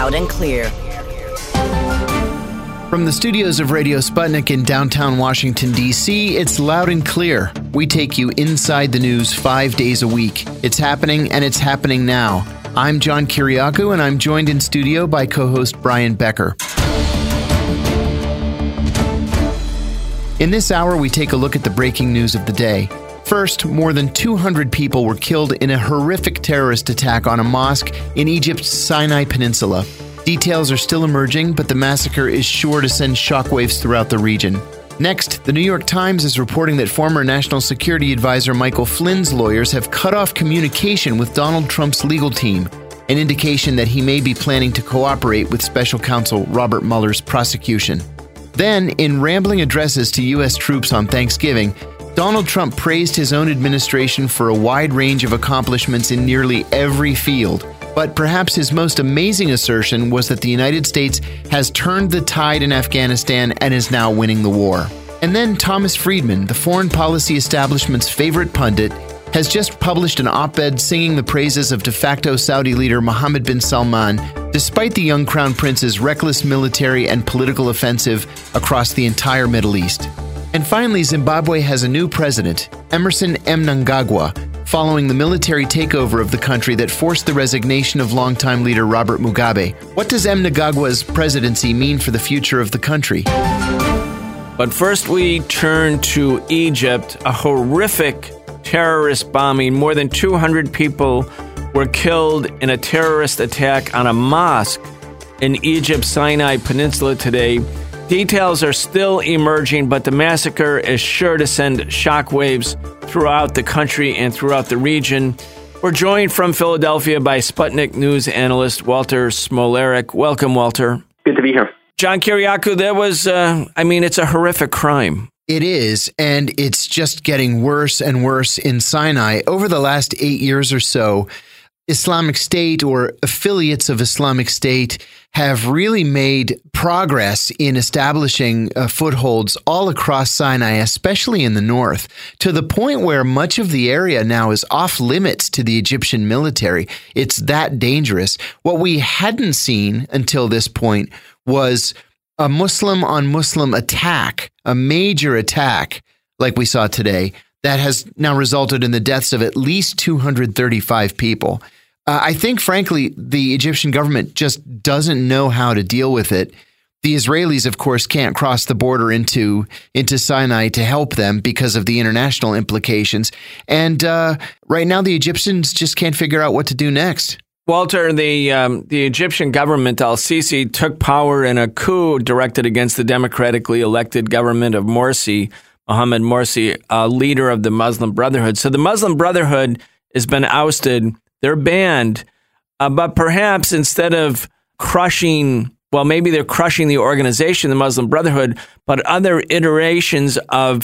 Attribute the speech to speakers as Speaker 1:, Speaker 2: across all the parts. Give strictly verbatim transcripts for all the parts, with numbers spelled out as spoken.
Speaker 1: loud and clear.
Speaker 2: From the studios of Radio Sputnik in downtown Washington, D C, it's Loud and Clear. We take you inside the news five days a week. It's happening, and it's happening now. I'm John Kiriakou, and I'm joined in studio by co-host Brian Becker. In this hour, we take a look at the breaking news of the day. First, more than two hundred people were killed in a horrific terrorist attack on a mosque in Egypt's Sinai Peninsula. Details are still emerging, but the massacre is sure to send shockwaves throughout the region. Next, the New York Times is reporting that former National Security Advisor Michael Flynn's lawyers have cut off communication with Donald Trump's legal team, an indication that he may be planning to cooperate with Special Counsel Robert Mueller's prosecution. Then, in rambling addresses to U S troops on Thanksgiving, Donald Trump praised his own administration for a wide range of accomplishments in nearly every field. But perhaps his most amazing assertion was that the United States has turned the tide in Afghanistan and is now winning the war. And then Thomas Friedman, the foreign policy establishment's favorite pundit, has just published an op-ed singing the praises of de facto Saudi leader Mohammed bin Salman, despite the young crown prince's reckless military and political offensive across the entire Middle East. And finally, Zimbabwe has a new president, Emmerson Mnangagwa, following the military takeover of the country that forced the resignation of longtime leader Robert Mugabe. What does Mnangagwa's presidency mean for the future of the country?
Speaker 3: But first we turn to Egypt, a horrific terrorist bombing. More than two hundred people were killed in a terrorist attack on a mosque in Egypt's Sinai Peninsula today. Details are still emerging, but the massacre is sure to send shockwaves throughout the country and throughout the region. We're joined from Philadelphia by Sputnik News analyst Walter Smolarek. Welcome, Walter.
Speaker 4: Good to be here.
Speaker 3: John Kiriakou, there was, uh, I mean, it's a horrific crime.
Speaker 2: It is, and it's just getting worse and worse in Sinai. Over the last eight years or so, Islamic State or affiliates of Islamic State have really made progress in establishing uh, footholds all across Sinai, especially in the north, to the point where much of the area now is off limits to the Egyptian military. It's that dangerous. What we hadn't seen until this point was a Muslim on Muslim attack, a major attack like we saw today, that has now resulted in the deaths of at least two hundred thirty-five people. Uh, I think, frankly, the Egyptian government just doesn't know how to deal with it. The Israelis, of course, can't cross the border into into Sinai to help them because of the international implications. And uh, right now, the Egyptians just can't figure out what to do next.
Speaker 3: Walter, the um, the Egyptian government, al-Sisi, took power in a coup directed against the democratically elected government of Morsi, Mohammed Morsi, uh, leader of the Muslim Brotherhood. So the Muslim Brotherhood has been ousted. They're banned. Uh, but perhaps instead of crushing, well, maybe they're crushing the organization, the Muslim Brotherhood, but other iterations of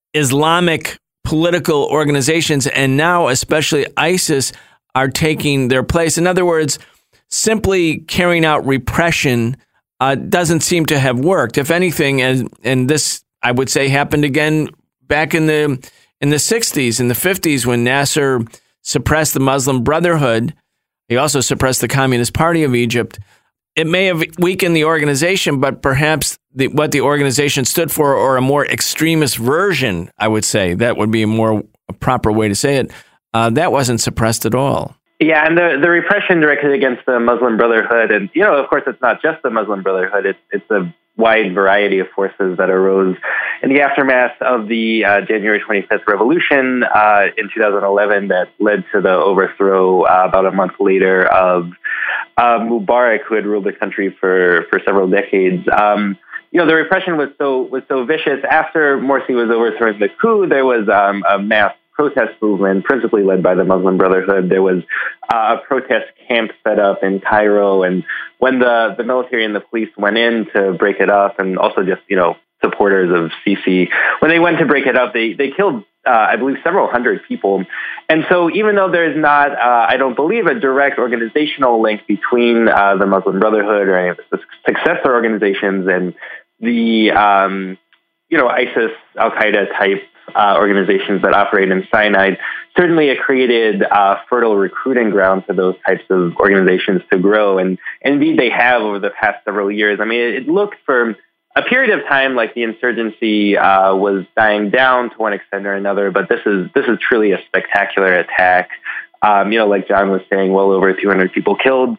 Speaker 3: Islamic political organizations, and now especially ISIS, are taking their place. In other words, simply carrying out repression uh, doesn't seem to have worked. If anything, and, and this, I would say, happened again back in the in the sixties, in the fifties, when Nasser suppressed the Muslim Brotherhood. He also suppressed the Communist Party of Egypt. It may have weakened the organization, but perhaps the, what the organization stood for, or a more extremist version, I would say, that would be a more a proper way to say it, uh, that wasn't suppressed at all.
Speaker 4: Yeah, and the, the repression directed against the Muslim Brotherhood, and, you know, of course, it's not just the Muslim Brotherhood, it's, it's a wide variety of forces that arose in the aftermath of the uh, January twenty-fifth revolution uh, in two thousand eleven that led to the overthrow uh, about a month later of uh, Mubarak, who had ruled the country for, for several decades. Um, you know, the repression was so was so vicious. After Morsi was overthrown the coup, there was um, a mass protest movement, principally led by the Muslim Brotherhood. There was uh, a protest camp set up in Cairo, and when the, the military and the police went in to break it up, and also just, you know, supporters of Sisi, when they went to break it up, they, they killed, uh, I believe, several hundred people. And so even though there's not, uh, I don't believe, a direct organizational link between uh, the Muslim Brotherhood or any of the successor organizations and the, um, you know, ISIS, Al-Qaeda type Uh, organizations that operate in Sinai, certainly it created uh, fertile recruiting ground for those types of organizations to grow. And, and indeed, they have over the past several years. I mean, it, it looked for a period of time like the insurgency uh, was dying down to one extent or another, but this is this is truly a spectacular attack. Um, you know, like John was saying, well over two hundred people killed.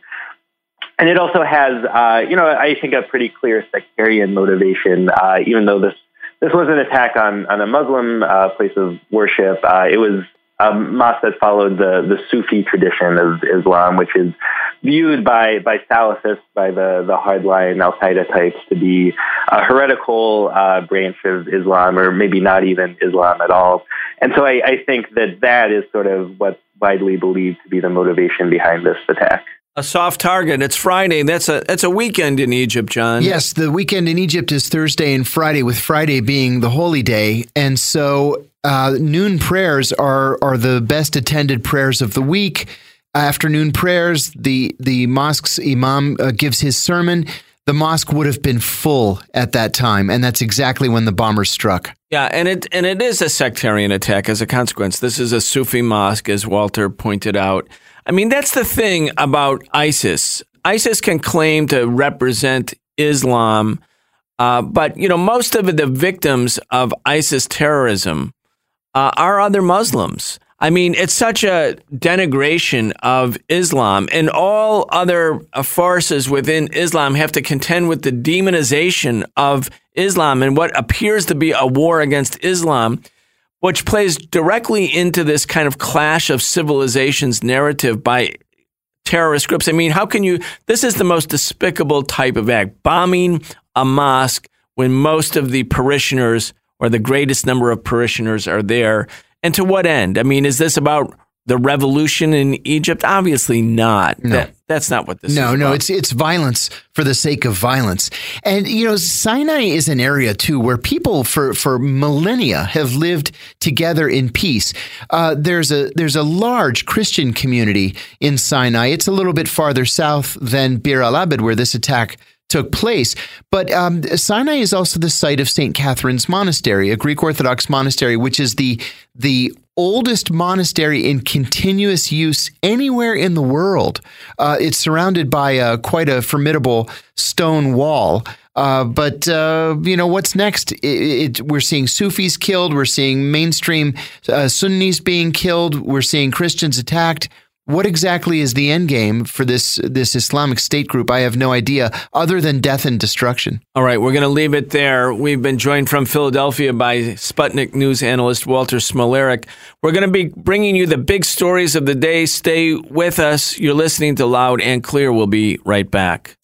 Speaker 4: And it also has, uh, you know, I think a pretty clear sectarian motivation, uh, even though this, this was an attack on, on a Muslim uh, place of worship. Uh, it was a mosque that followed the, the Sufi tradition of Islam, which is viewed by, by Salafists, by the, the hardline Al-Qaeda types, to be a heretical uh, branch of Islam, or maybe not even Islam at all. And so I, I think that that is sort of what's widely believed to be the motivation behind this attack.
Speaker 3: A soft target. It's Friday. That's a that's a weekend in Egypt, John.
Speaker 2: Yes, the weekend in Egypt is Thursday and Friday, with Friday being the holy day. And so uh, noon prayers are are the best attended prayers of the week. Afternoon prayers, the, the mosque's imam uh, gives his sermon. The mosque would have been full at that time, and that's exactly when the bombers struck.
Speaker 3: Yeah, and it and it is a sectarian attack as a consequence. This is a Sufi mosque, as Walter pointed out. I mean, that's the thing about ISIS. ISIS can claim to represent Islam, uh, but, you know, most of the victims of ISIS terrorism uh, are other Muslims. I mean, it's such a denigration of Islam, and all other uh, forces within Islam have to contend with the demonization of Islam and what appears to be a war against Islam, which plays directly into this kind of clash of civilizations narrative by terrorist groups. I mean, how can you, this is the most despicable type of act, bombing a mosque when most of the parishioners or the greatest number of parishioners are there. And to what end? I mean, is this about the revolution in Egypt? Obviously not.
Speaker 2: No.
Speaker 3: That, that's not what this
Speaker 2: no,
Speaker 3: is about.
Speaker 2: No, no, it's it's violence for the sake of violence. And, you know, Sinai is an area, too, where people for, for millennia have lived together in peace. Uh, there's a there's a large Christian community in Sinai. It's a little bit farther south than Bir al-Abed, where this attack took place. But um, Sinai is also the site of Saint Catherine's Monastery, a Greek Orthodox monastery, which is the the oldest monastery in continuous use anywhere in the world. Uh, it's surrounded by uh, quite a formidable stone wall. Uh, but, uh, you know, what's next? It, it, we're seeing Sufis killed. We're seeing mainstream uh, Sunnis being killed. We're seeing Christians attacked. What exactly is the end game for this this Islamic State group? I have no idea, other than death and destruction.
Speaker 3: All right, we're going to leave it there. We've been joined from Philadelphia by Sputnik News analyst Walter Smolarek. We're going to be bringing you the big stories of the day. Stay with us. You're listening to Loud and Clear. We'll be right back.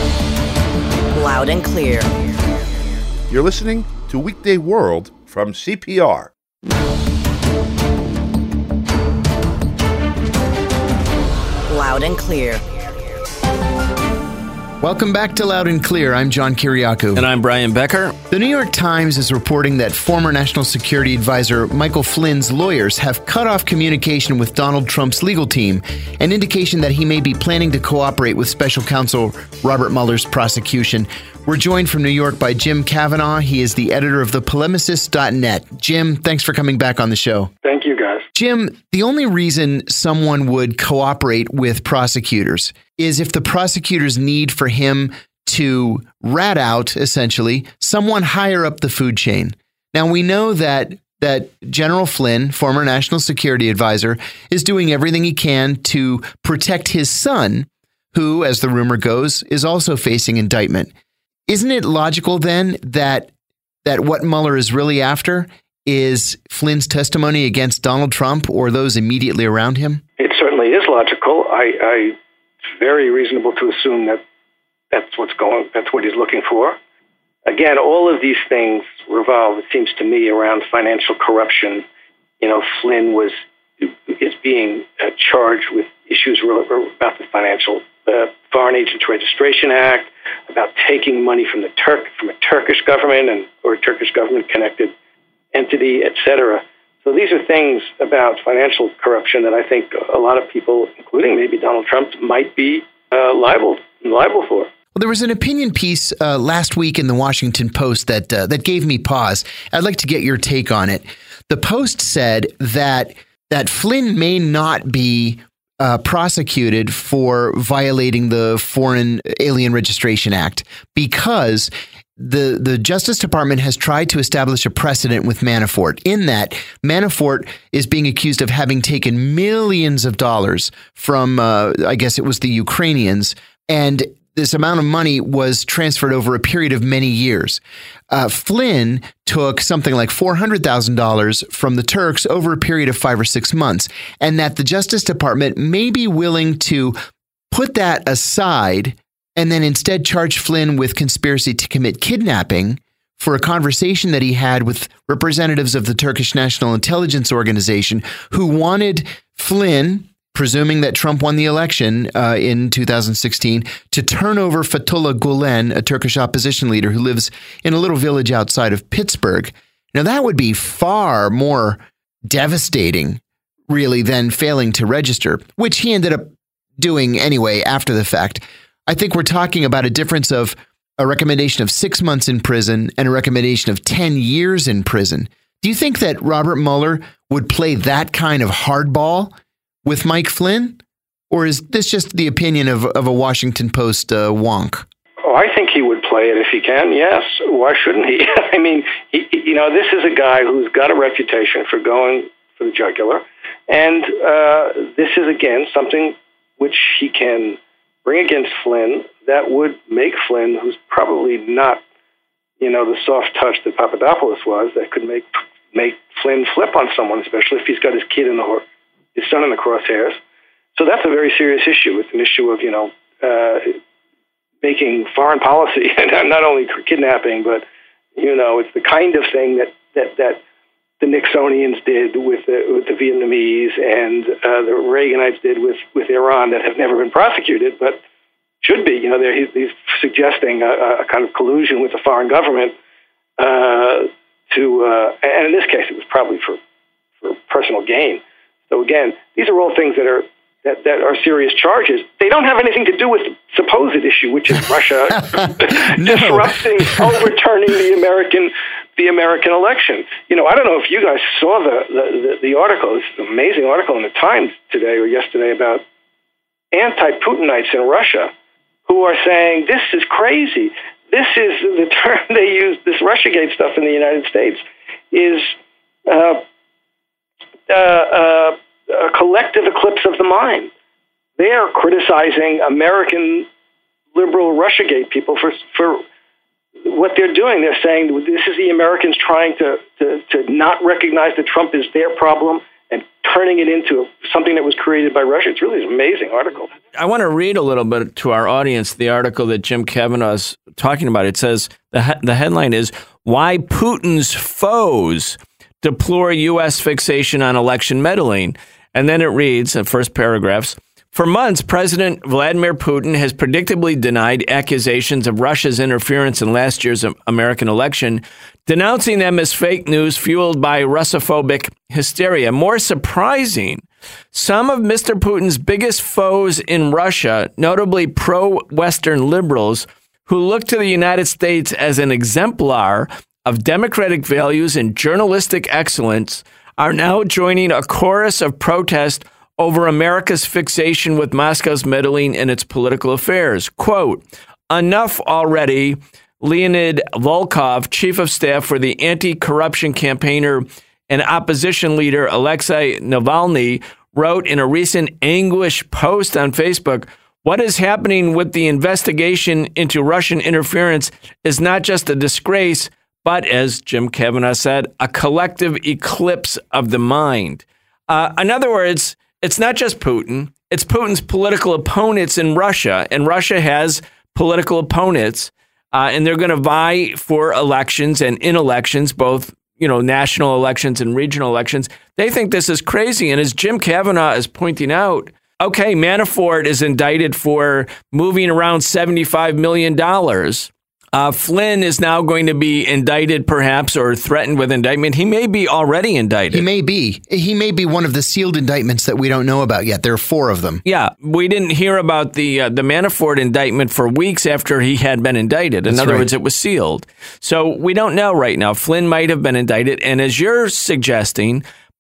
Speaker 1: Loud and Clear.
Speaker 5: You're listening to Weekday World from C P R.
Speaker 1: Loud and Clear.
Speaker 2: Welcome back to Loud and Clear. I'm John Kiriakou.
Speaker 3: And I'm Brian Becker.
Speaker 2: The New York Times is reporting that former National Security Advisor Michael Flynn's lawyers have cut off communication with Donald Trump's legal team, an indication that he may be planning to cooperate with Special Counsel Robert Mueller's prosecution. We're joined from New York by Jim Kavanaugh. He is the editor of the polemicist dot net. Jim, thanks for coming back on the show.
Speaker 6: Thank you, guys.
Speaker 2: Jim, the only reason someone would cooperate with prosecutors is if the prosecutors need for him to rat out, essentially, someone higher up the food chain. Now, we know that that General Flynn, former National Security Advisor, is doing everything he can to protect his son, who, as the rumor goes, is also facing indictment. Isn't it logical then that that what Mueller is really after is Flynn's testimony against Donald Trump or those immediately around him?
Speaker 6: It certainly is logical. I, I it's very reasonable to assume that that's what's going. That's what he's looking for. Again, all of these things revolve, it seems to me, around financial corruption. You know, Flynn was is being uh, charged with issues about the financial uh, Foreign Agents Registration Act, about taking money from the Turk from a Turkish government and or a Turkish government connected entity, et cetera. So these are things about financial corruption that I think a lot of people, including maybe Donald Trump, might be uh, liable liable for.
Speaker 2: Well, there was an opinion piece uh, last week in the Washington Post that uh, that gave me pause. I'd like to get your take on it. The Post said that that Flynn may not be uh, prosecuted for violating the Foreign Alien Registration Act because the the Justice Department has tried to establish a precedent with Manafort in that Manafort is being accused of having taken millions of dollars from, uh, I guess it was the Ukrainians, and this amount of money was transferred over a period of many years. Uh, Flynn took something like four hundred thousand dollars from the Turks over a period of five or six months, and that the Justice Department may be willing to put that aside and then instead charge Flynn with conspiracy to commit kidnapping for a conversation that he had with representatives of the Turkish National Intelligence Organization who wanted Flynn, presuming that Trump won the election uh, in two thousand sixteen, to turn over Fethullah Gulen, a Turkish opposition leader who lives in a little village outside of Pittsburgh. Now, that would be far more devastating, really, than failing to register, which he ended up doing anyway after the fact. I think we're talking about a difference of a recommendation of six months in prison and a recommendation of ten years in prison. Do you think that Robert Mueller would play that kind of hardball with Mike Flynn? Or is this just the opinion of, of a Washington Post uh, wonk?
Speaker 6: Oh, I think he would play it if he can, yes. Why shouldn't he? I mean, he, you know, this is a guy who's got a reputation for going for the jugular. And uh, this is, again, something which he can bring against Flynn that would make Flynn, who's probably not, you know, the soft touch that Papadopoulos was, that could make make Flynn flip on someone, especially if he's got his kid in the his son in the crosshairs. So that's a very serious issue. It's an issue of, you know, uh, making foreign policy, and not only kidnapping, but, you know, it's the kind of thing that that, that the Nixonians did with the, with the Vietnamese and uh, the Reaganites did with, with Iran that have never been prosecuted, but should be. You know, he's, he's suggesting a, a kind of collusion with the foreign government uh, to, uh, and in this case, it was probably for, for personal gain. So again, these are all things that are that, that are serious charges. They don't have anything to do with the supposed issue, which is Russia
Speaker 2: No.
Speaker 6: disrupting, overturning the American the American election. You know, I don't know if you guys saw the the, the, the article. It's an amazing article in the Times today or yesterday about anti-Putinites in Russia who are saying this is crazy. This is the term they use. This Russiagate stuff in the United States is uh, uh, uh, a collective eclipse of the mind. They are criticizing American liberal Russiagate people for for what they're doing. They're saying this is the Americans trying to, to, to not recognize that Trump is their problem and turning it into something that was created by Russia. It's really an amazing article.
Speaker 3: I want to read a little bit to our audience the article that Jim Kavanagh is talking about. It says, the, he- the headline is, Why Putin's Foes Deplore U S Fixation on Election Meddling. And then it reads, in first paragraphs, for months, President Vladimir Putin has predictably denied accusations of Russia's interference in last year's American election, denouncing them as fake news fueled by Russophobic hysteria. More surprising, some of Mister Putin's biggest foes in Russia, notably pro-Western liberals, who look to the United States as an exemplar of democratic values and journalistic excellence, are now joining a chorus of protest over America's fixation with Moscow's meddling in its political affairs. Quote, enough already, Leonid Volkov, chief of staff for the anti-corruption campaigner and opposition leader Alexei Navalny, wrote in a recent anguish post on Facebook, what is happening with the investigation into Russian interference is not just a disgrace, but, as Jim Kavanagh said, a collective eclipse of the mind. Uh, in other words, it's not just Putin. It's Putin's political opponents in Russia. And Russia has political opponents, uh, and they're going to vie for elections and in elections, both, you know, national elections and regional elections. They think this is crazy. And as Jim Kavanagh is pointing out, okay, Manafort is indicted for moving around seventy-five million dollars. Uh, Flynn is now going to be indicted, perhaps, or threatened with indictment. He may be already indicted.
Speaker 2: He may be. He may be one of the sealed indictments that we don't know about yet. There are four of them.
Speaker 3: Yeah, we didn't hear about the uh, the Manafort indictment for weeks after he had been indicted. In
Speaker 2: That's
Speaker 3: other
Speaker 2: right.
Speaker 3: words, it was sealed. So we don't know right now. Flynn might have been indicted. And as you're suggesting,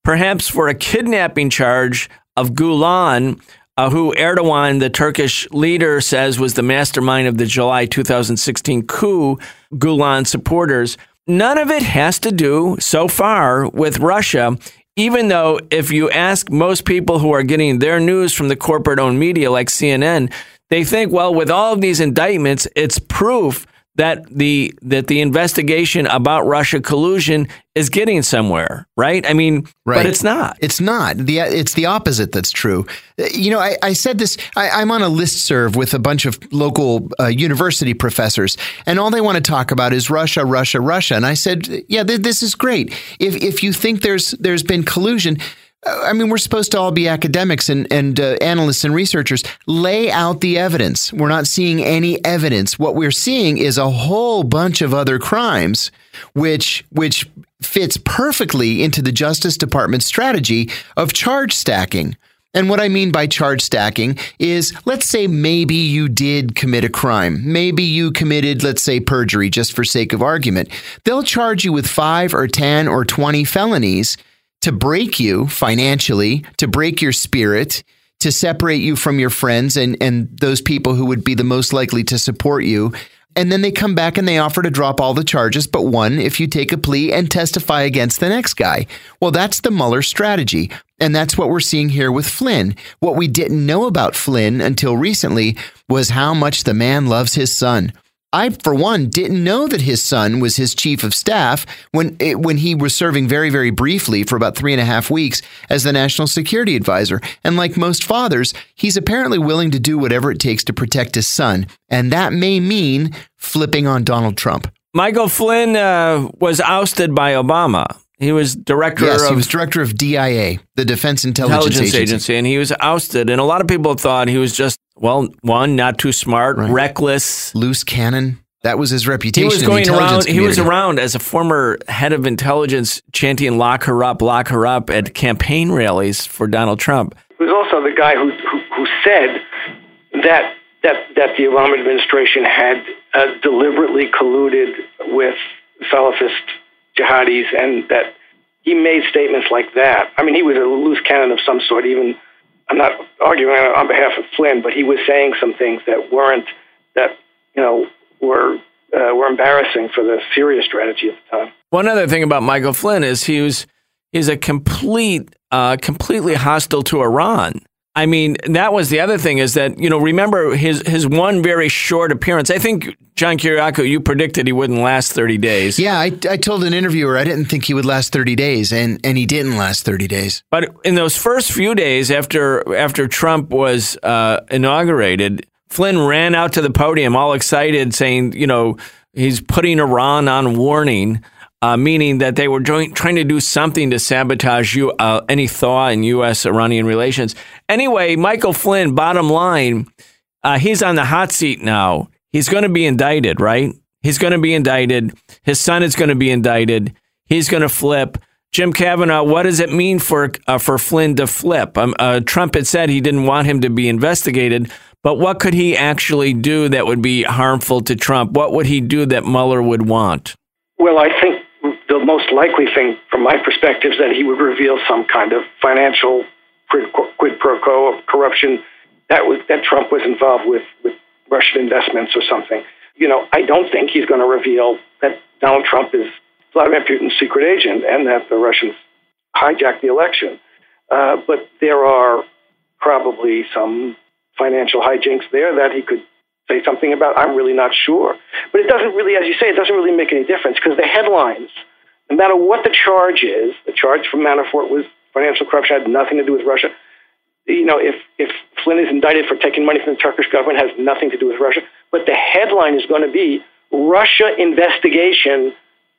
Speaker 3: perhaps for a kidnapping charge of Gulen, uh, who Erdogan, the Turkish leader, says was the mastermind of the July two thousand sixteen coup, Gulen supporters. None of it has to do, so far, with Russia, even though if you ask most people who are getting their news from the corporate-owned media like C N N, they think, well, with all of these indictments, it's proof that the that the investigation about Russia collusion is getting somewhere, right? I mean,
Speaker 2: right.
Speaker 3: But it's not.
Speaker 2: It's not. The It's the opposite that's true. You know, I, I said this, I, I'm on a listserv with a bunch of local uh, university professors, and all they want to talk about is Russia, Russia, Russia. And I said, yeah, th- this is great. If if you think there's there's been collusion, I mean, we're supposed to all be academics and, and uh, analysts and researchers. Lay out the evidence. We're not seeing any evidence. What we're seeing is a whole bunch of other crimes, which which fits perfectly into the Justice Department's strategy of charge stacking. And what I mean by charge stacking is, let's say maybe you did commit a crime. Maybe you committed, let's say, perjury, just for sake of argument. They'll charge you with five or ten or twenty felonies to break you financially, to break your spirit, to separate you from your friends and, and those people who would be the most likely to support you. And then they come back and they offer to drop all the charges, but one, if you take a plea and testify against the next guy. Well, that's the Mueller strategy. And that's what we're seeing here with Flynn. What we didn't know about Flynn until recently was how much the man loves his son. I, for one, didn't know that his son was his chief of staff when it, when he was serving very, very briefly for about three and a half weeks as the national security advisor. And like most fathers, he's apparently willing to do whatever it takes to protect his son. And that may mean flipping on Donald Trump.
Speaker 3: Michael Flynn uh, was ousted by Obama. He was director
Speaker 2: yes,
Speaker 3: of...
Speaker 2: he was director of D I A, the Defense Intelligence,
Speaker 3: Intelligence
Speaker 2: Agency.
Speaker 3: Agency, and he was ousted. And a lot of people thought he was just, well, one, not too smart,
Speaker 2: right.
Speaker 3: reckless.
Speaker 2: Loose cannon. That was his reputation.
Speaker 3: He was going
Speaker 2: in the
Speaker 3: around.
Speaker 2: community.
Speaker 3: He was around as a former head of intelligence, chanting "Lock her up, lock her up" at campaign rallies for Donald Trump.
Speaker 6: He was also the guy who who, who said that that that the Obama administration had uh, deliberately colluded with Salafist jihadis, and that he made statements like that. I mean, he was a loose cannon of some sort. Even I'm not arguing on behalf of Flynn, but he was saying some things that weren't that you know. were uh, were embarrassing for the Syria strategy at the time.
Speaker 3: One other thing about Michael Flynn is he was he's a complete uh, completely hostile to Iran. I mean, that was the other thing is that, you know, remember his his one very short appearance. I think, John Kiriakou, you predicted he wouldn't last thirty days.
Speaker 2: Yeah, I, I told an interviewer I didn't think he would last thirty days, and, and he didn't last thirty days.
Speaker 3: But in those first few days after after Trump was uh, inaugurated, Flynn ran out to the podium all excited, saying, you know, he's putting Iran on warning, uh, meaning that they were joint, trying to do something to sabotage you, uh, any thaw in U S Iranian relations. Anyway, Michael Flynn, bottom line, uh, he's on the hot seat now. He's going to be indicted, right? He's going to be indicted. His son is going to be indicted. He's going to flip. Jim Kavanaugh, what does it mean for uh, for Flynn to flip? Um, uh, Trump had said he didn't want him to be investigated, but what could he actually do that would be harmful to Trump? What would he do that Mueller would want?
Speaker 6: Well, I think the most likely thing, from my perspective, is that he would reveal some kind of financial quid, quid pro quo of corruption that was that Trump was involved with, with Russian investments or something. You know, I don't think he's going to reveal that Donald Trump is Vladimir Putin's secret agent and that the Russians hijacked the election. Uh, but there are probably some financial hijinks there that he could say something about. I'm really not sure. But it doesn't really, as you say, it doesn't really make any difference because the headlines, no matter what the charge is, the charge from Manafort was financial corruption, had nothing to do with Russia. You know, if, if Flynn is indicted for taking money from the Turkish government, it has nothing to do with Russia. But the headline is going to be Russia investigation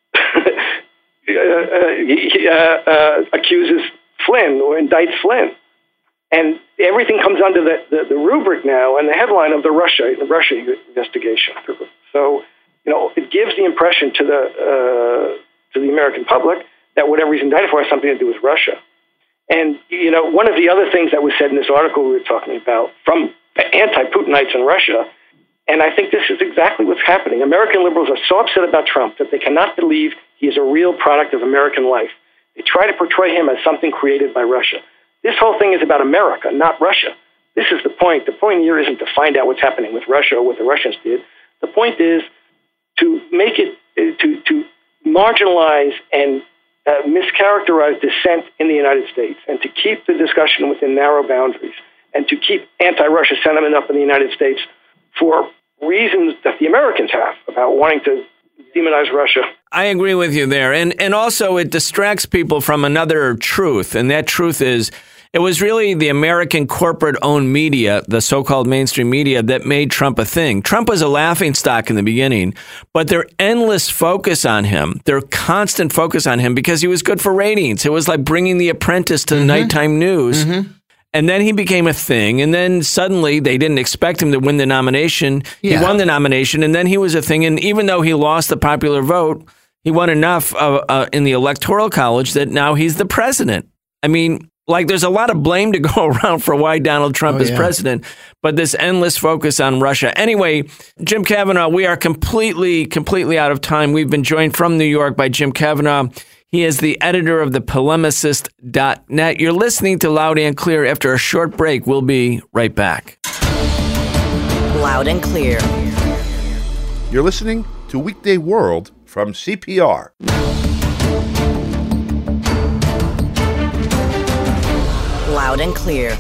Speaker 6: uh, uh, uh, accuses Flynn or indicts Flynn. And everything comes under the, the, the rubric now and the headline of the Russia the Russia investigation. So, you know, it gives the impression to the uh, to the American public that whatever he's indicted for has something to do with Russia. And, you know, one of the other things that was said in this article we were talking about from anti-Putinites in Russia, and I think this is exactly what's happening. American liberals are so upset about Trump that they cannot believe he is a real product of American life. They try to portray him as something created by Russia. This whole thing is about America, not Russia. This is the point. The point here isn't to find out what's happening with Russia or what the Russians did. The point is to make it, to, to marginalize and uh, mischaracterize dissent in the United States and to keep the discussion within narrow boundaries and to keep anti-Russia sentiment up in the United States for reasons that the Americans have about wanting to demonize Russia.
Speaker 3: I agree with you there. And and also it distracts people from another truth. And that truth is it was really the American corporate-owned media, the so-called mainstream media, that made Trump a thing. Trump was a laughingstock in the beginning, but their endless focus on him, their constant focus on him, because he was good for ratings. It was like bringing The Apprentice to the mm-hmm. nighttime news. Mm-hmm. And then he became a thing. And then suddenly they didn't expect him to win the nomination. Yeah. He won the nomination. And then he was a thing. And even though he lost the popular vote, he won enough uh, uh, in the Electoral College that now he's the president. I mean, like there's a lot of blame to go around for why Donald Trump oh, is yeah. president. But this endless focus on Russia. Anyway, Jim Kavanagh, we are completely, completely out of time. We've been joined from New York by Jim Kavanagh. He is the editor of the polemicist dot net. You're listening to Loud and Clear. After a short break, we'll be right back.
Speaker 1: Loud and Clear.
Speaker 5: You're listening to Weekday World from C P R.
Speaker 1: Loud and Clear.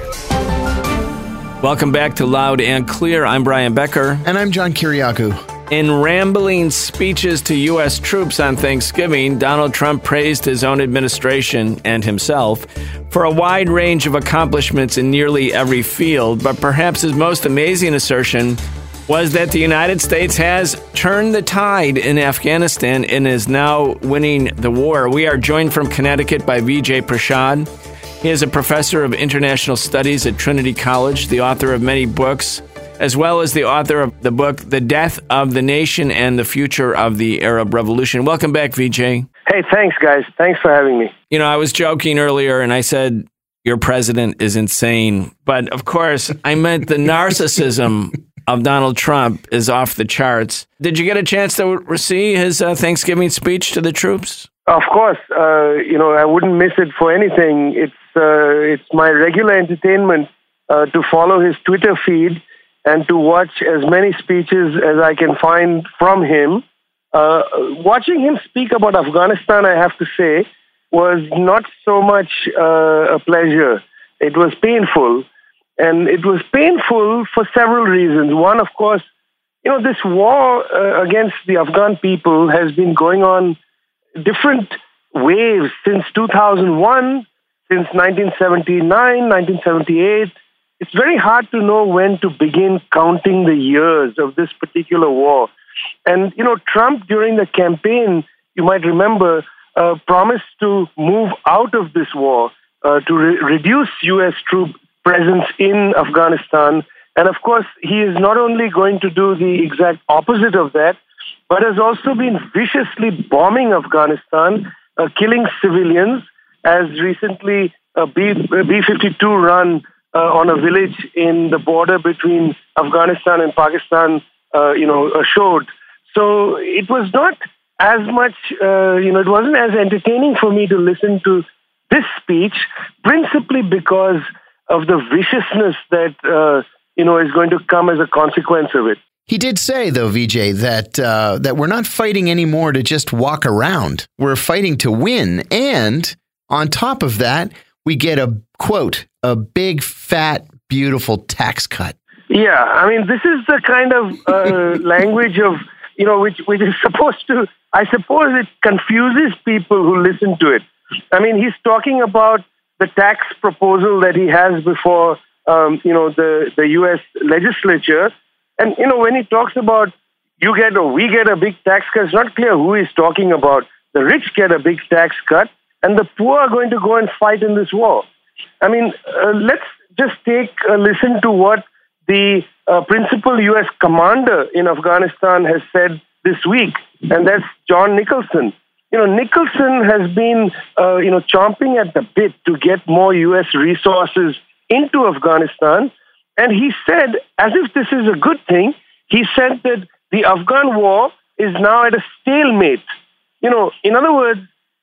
Speaker 3: Welcome back to Loud and Clear. I'm Brian Becker.
Speaker 2: And I'm John Kiriakou.
Speaker 3: In rambling speeches to U S troops on Thanksgiving, Donald Trump praised his own administration and himself for a wide range of accomplishments in nearly every field. But perhaps his most amazing assertion was that the United States has turned the tide in Afghanistan and is now winning the war. We are joined from Connecticut by Vijay Prashad. He is a professor of international studies at Trinity College, the author of many books, as well as the author of the book, The Death of the Nation and the Future of the Arab Revolution. Welcome back, Vijay.
Speaker 7: Hey, thanks, guys. Thanks for having me.
Speaker 3: You know, I was joking earlier, and I said, your president is insane. But, of course, I meant the narcissism of Donald Trump is off the charts. Did you get a chance to see his uh, Thanksgiving speech to the troops?
Speaker 7: Of course. Uh, you know, I wouldn't miss it for anything. It's, uh, it's my regular entertainment uh, to follow his Twitter feed and to watch as many speeches as I can find from him. Uh, watching him speak about Afghanistan, I have to say, was not so much uh, a pleasure. It was painful. And it was painful for several reasons. One, of course, you know, this war uh, against the Afghan people has been going on different waves since two thousand one, since nineteen seventy-nine, nineteen seventy-eight. It's very hard to know when to begin counting the years of this particular war. And, you know, Trump, during the campaign, you might remember, uh, promised to move out of this war, uh, to re- reduce U S troop presence in Afghanistan. And, of course, he is not only going to do the exact opposite of that, but has also been viciously bombing Afghanistan, uh, killing civilians, as recently a B fifty-two run Uh, on a village in the border between Afghanistan and Pakistan, uh, you know, uh, showed. So it was not as much, uh, you know, it wasn't as entertaining for me to listen to this speech, principally because of the viciousness that, uh, you know, is going to come as a consequence of it.
Speaker 2: He did say, though, Vijay, that uh, that we're not fighting anymore to just walk around. We're fighting to win. And on top of that, we get a, quote, a big, fat, beautiful tax cut.
Speaker 7: Yeah, I mean, this is the kind of uh, language of, you know, which, which is supposed to, I suppose it confuses people who listen to it. I mean, he's talking about the tax proposal that he has before, um, you know, the, the U S legislature. And, you know, when he talks about you get or we get a big tax cut, it's not clear who he's talking about. The rich get a big tax cut, and the poor are going to go and fight in this war. I mean, uh, let's just take a listen to what the uh, principal U S commander in Afghanistan has said this week, and that's John Nicholson. You know, Nicholson has been, uh, you know, chomping at the bit to get more U S resources into Afghanistan, and he said, as if this is a good thing, he said that the Afghan war is now at a stalemate. You know, in other words,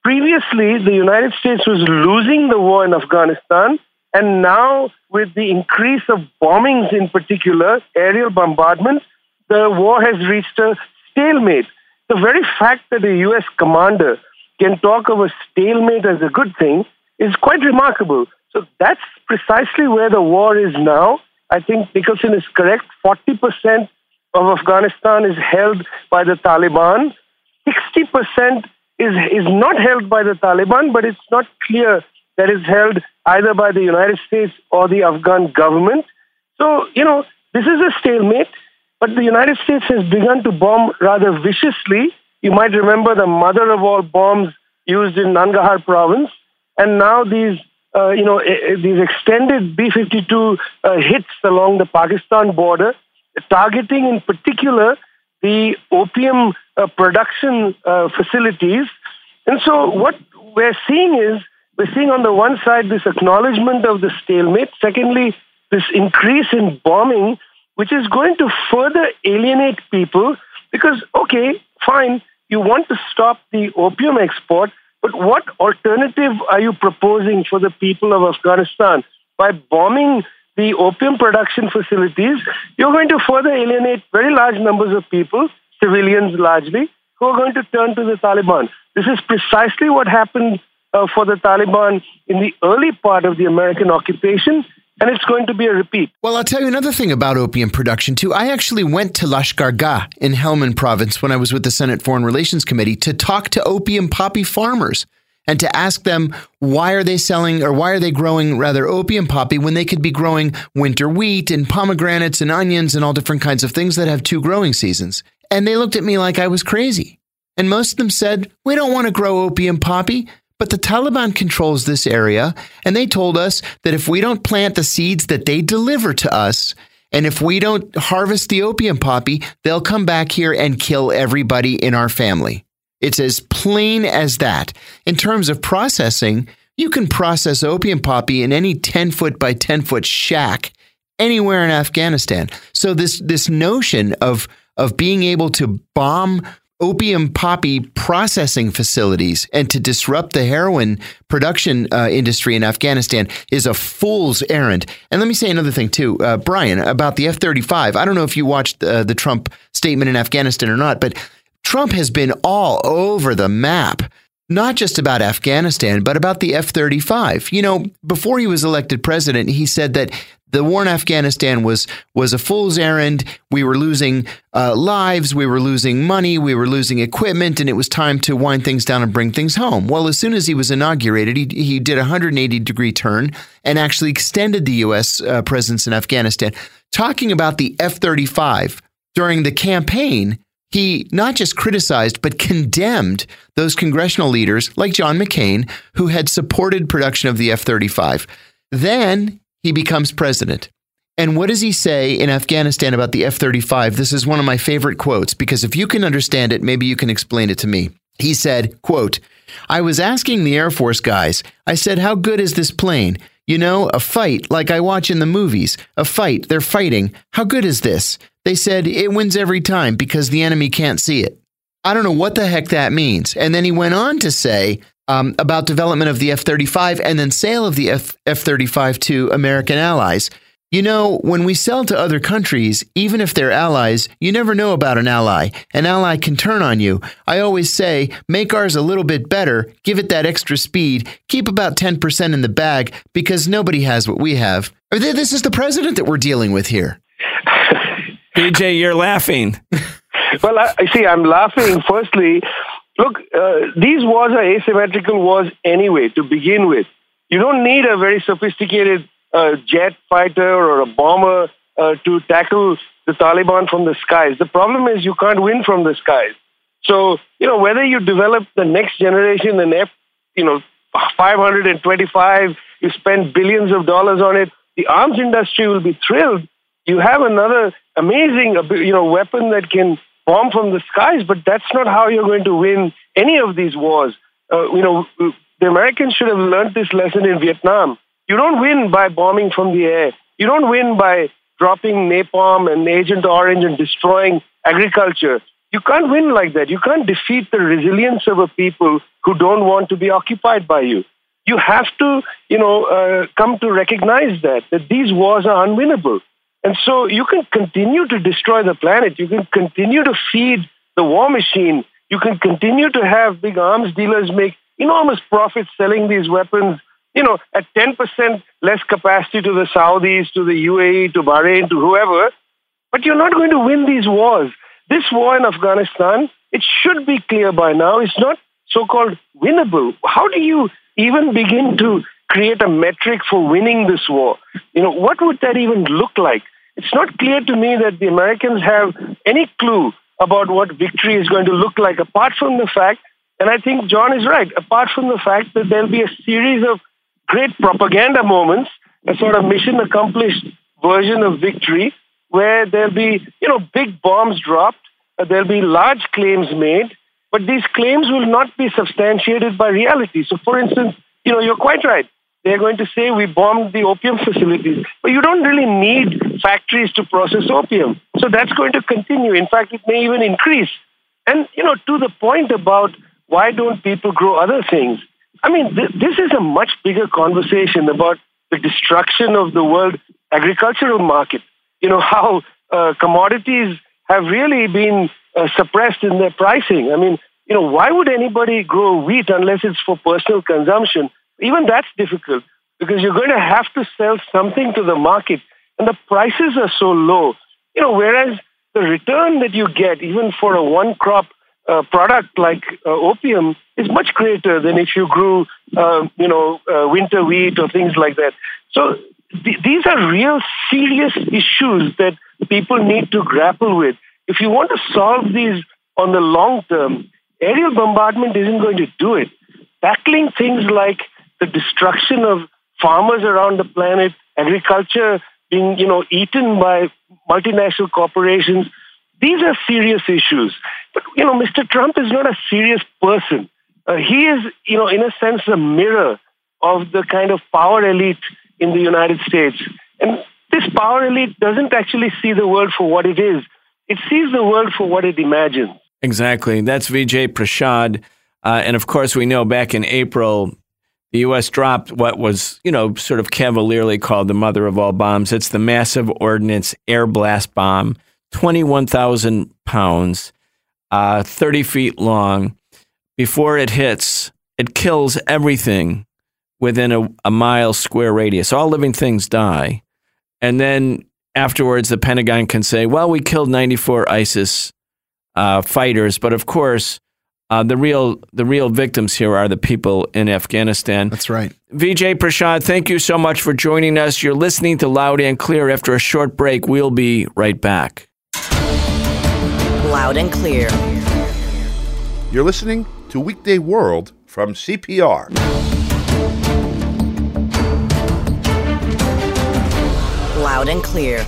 Speaker 7: previously, the United States was losing the war in Afghanistan, and now with the increase of bombings in particular, aerial bombardment, the war has reached a stalemate. The very fact that a U S commander can talk of a stalemate as a good thing is quite remarkable. So that's precisely where the war is now. I think Nicholson is correct. forty percent of Afghanistan is held by the Taliban. sixty percent is, is not held by the Taliban, but it's not clear that it's held either by the United States or the Afghan government. So, you know, this is a stalemate, but the United States has begun to bomb rather viciously. You might remember the mother of all bombs used in Nangarhar province, and now these Uh, you know, uh, these extended B fifty-two uh, hits along the Pakistan border, targeting in particular the opium uh, production uh, facilities. And so what we're seeing is, we're seeing on the one side this acknowledgement of the stalemate, secondly, this increase in bombing, which is going to further alienate people because, okay, fine, you want to stop the opium export, but what alternative are you proposing for the people of Afghanistan? By bombing the opium production facilities, you're going to further alienate very large numbers of people, civilians largely, who are going to turn to the Taliban. This is precisely what happened uh, for the Taliban in the early part of the American occupation, and it's going to be a repeat.
Speaker 2: Well, I'll tell you another thing about opium production, too. I actually went to Lashkar Gah in Helmand province when I was with the Senate Foreign Relations Committee to talk to opium poppy farmers and to ask them why are they selling or why are they growing rather opium poppy when they could be growing winter wheat and pomegranates and onions and all different kinds of things that have two growing seasons. And they looked at me like I was crazy. And most of them said, we don't want to grow opium poppy. But the Taliban controls this area, and they told us that if we don't plant the seeds that they deliver to us, and if we don't harvest the opium poppy, they'll come back here and kill everybody in our family. It's as plain as that. In terms of processing, you can process opium poppy in any ten-foot by ten-foot shack anywhere in Afghanistan. So this, this notion of, of being able to bomb opium poppy processing facilities and to disrupt the heroin production uh, industry in Afghanistan is a fool's errand. And let me say another thing too, uh, Brian, about the F thirty-five. I don't know if you watched uh, the Trump statement in Afghanistan or not, but Trump has been all over the map, not just about Afghanistan, but about the F thirty-five. You know, before he was elected president, he said that the war in Afghanistan was was a fool's errand. We were losing uh, lives, we were losing money, we were losing equipment, and it was time to wind things down and bring things home. Well, as soon as he was inaugurated, he, he did a one hundred eighty degree turn and actually extended the U S uh, presence in Afghanistan. Talking about the F thirty-five during the campaign, he not just criticized, but condemned those congressional leaders like John McCain, who had supported production of the F thirty-five. Then he becomes president. And what does he say in Afghanistan about the F thirty-five? This is one of my favorite quotes, because if you can understand it, maybe you can explain it to me. He said, quote, I was asking the Air Force guys, I said, how good is this plane? You know, a fight like I watch in the movies. A fight, they're fighting. How good is this? They said it wins every time because the enemy can't see it. I don't know what the heck that means. And then he went on to say um, about development of the F thirty-five and then sale of the F thirty-five to American allies. You know, when we sell to other countries, even if they're allies, you never know about an ally. An ally can turn on you. I always say, make ours a little bit better, give it that extra speed, keep about ten percent in the bag because nobody has what we have. This is the president that we're dealing with here.
Speaker 3: B J, you're laughing.
Speaker 7: Well, I, I see, I'm laughing. Firstly, look, uh, these wars are asymmetrical wars anyway, to begin with. You don't need a very sophisticated uh, jet fighter or a bomber uh, to tackle the Taliban from the skies. The problem is you can't win from the skies. So, you know, whether you develop the next generation, an F, you know, five twenty-five, you spend billions of dollars on it, the arms industry will be thrilled. You have another amazing, you know, weapon that can bomb from the skies, but that's not how you're going to win any of these wars. Uh, you know, the Americans should have learned this lesson in Vietnam. You don't win by bombing from the air. You don't win by dropping napalm and Agent Orange and destroying agriculture. You can't win like that. You can't defeat the resilience of a people who don't want to be occupied by you. You have to, you know, uh, come to recognize that, that these wars are unwinnable. And so you can continue to destroy the planet. You can continue to feed the war machine. You can continue to have big arms dealers make enormous profits selling these weapons, you know, at ten percent less capacity to the Saudis, to the U A E, to Bahrain, to whoever. But you're not going to win these wars. This war in Afghanistan, it should be clear by now, is not so-called winnable. How do you even begin to create a metric for winning this war? You know, what would that even look like? It's not clear to me that the Americans have any clue about what victory is going to look like, apart from the fact, and I think John is right, apart from the fact that there'll be a series of great propaganda moments, a sort of mission accomplished version of victory, where there'll be, you know, big bombs dropped, uh, there'll be large claims made, but these claims will not be substantiated by reality. So, for instance, you know, you're quite right. They're going to say we bombed the opium facilities, but you don't really need factories to process opium. So that's going to continue. In fact, it may even increase. And, you know, to the point about why don't people grow other things? I mean, th- this is a much bigger conversation about the destruction of the world agricultural market. You know, how uh, commodities have really been uh, suppressed in their pricing. I mean, you know, why would anybody grow wheat unless it's for personal consumption? Even that's difficult because you're going to have to sell something to the market and the prices are so low. You know, whereas the return that you get even for a one crop uh, product like uh, opium is much greater than if you grew, uh, you know, uh, winter wheat or things like that. So th- these are real serious issues that people need to grapple with. If you want to solve these on the long term, aerial bombardment isn't going to do it. Tackling things like the destruction of farmers around the planet, agriculture being, you know, eaten by multinational corporations, these are serious issues. But, you know, Mister Trump is not a serious person. Uh, he is, you know, in a sense, a mirror of the kind of power elite in the United States. And this power elite doesn't actually see the world for what it is. It sees the world for what it imagines.
Speaker 3: Exactly. That's Vijay Prashad. Uh, and of course, we know back in April, the U S dropped what was, you know, sort of cavalierly called the mother of all bombs. It's the Massive Ordnance Air Blast Bomb, twenty-one thousand pounds, uh, thirty feet long. Before it hits, it kills everything within a, a mile square radius. All living things die. And then afterwards, the Pentagon can say, well, we killed ninety-four ISIS uh, fighters. But of course, uh, the real the real victims here are the people in Afghanistan.
Speaker 2: That's right.
Speaker 3: Vijay Prashad, thank you so much for joining us. You're listening to Loud and Clear. After a short break, we'll be right back.
Speaker 1: Loud and Clear.
Speaker 5: You're listening to Weekday World from C P R.
Speaker 1: Loud and Clear.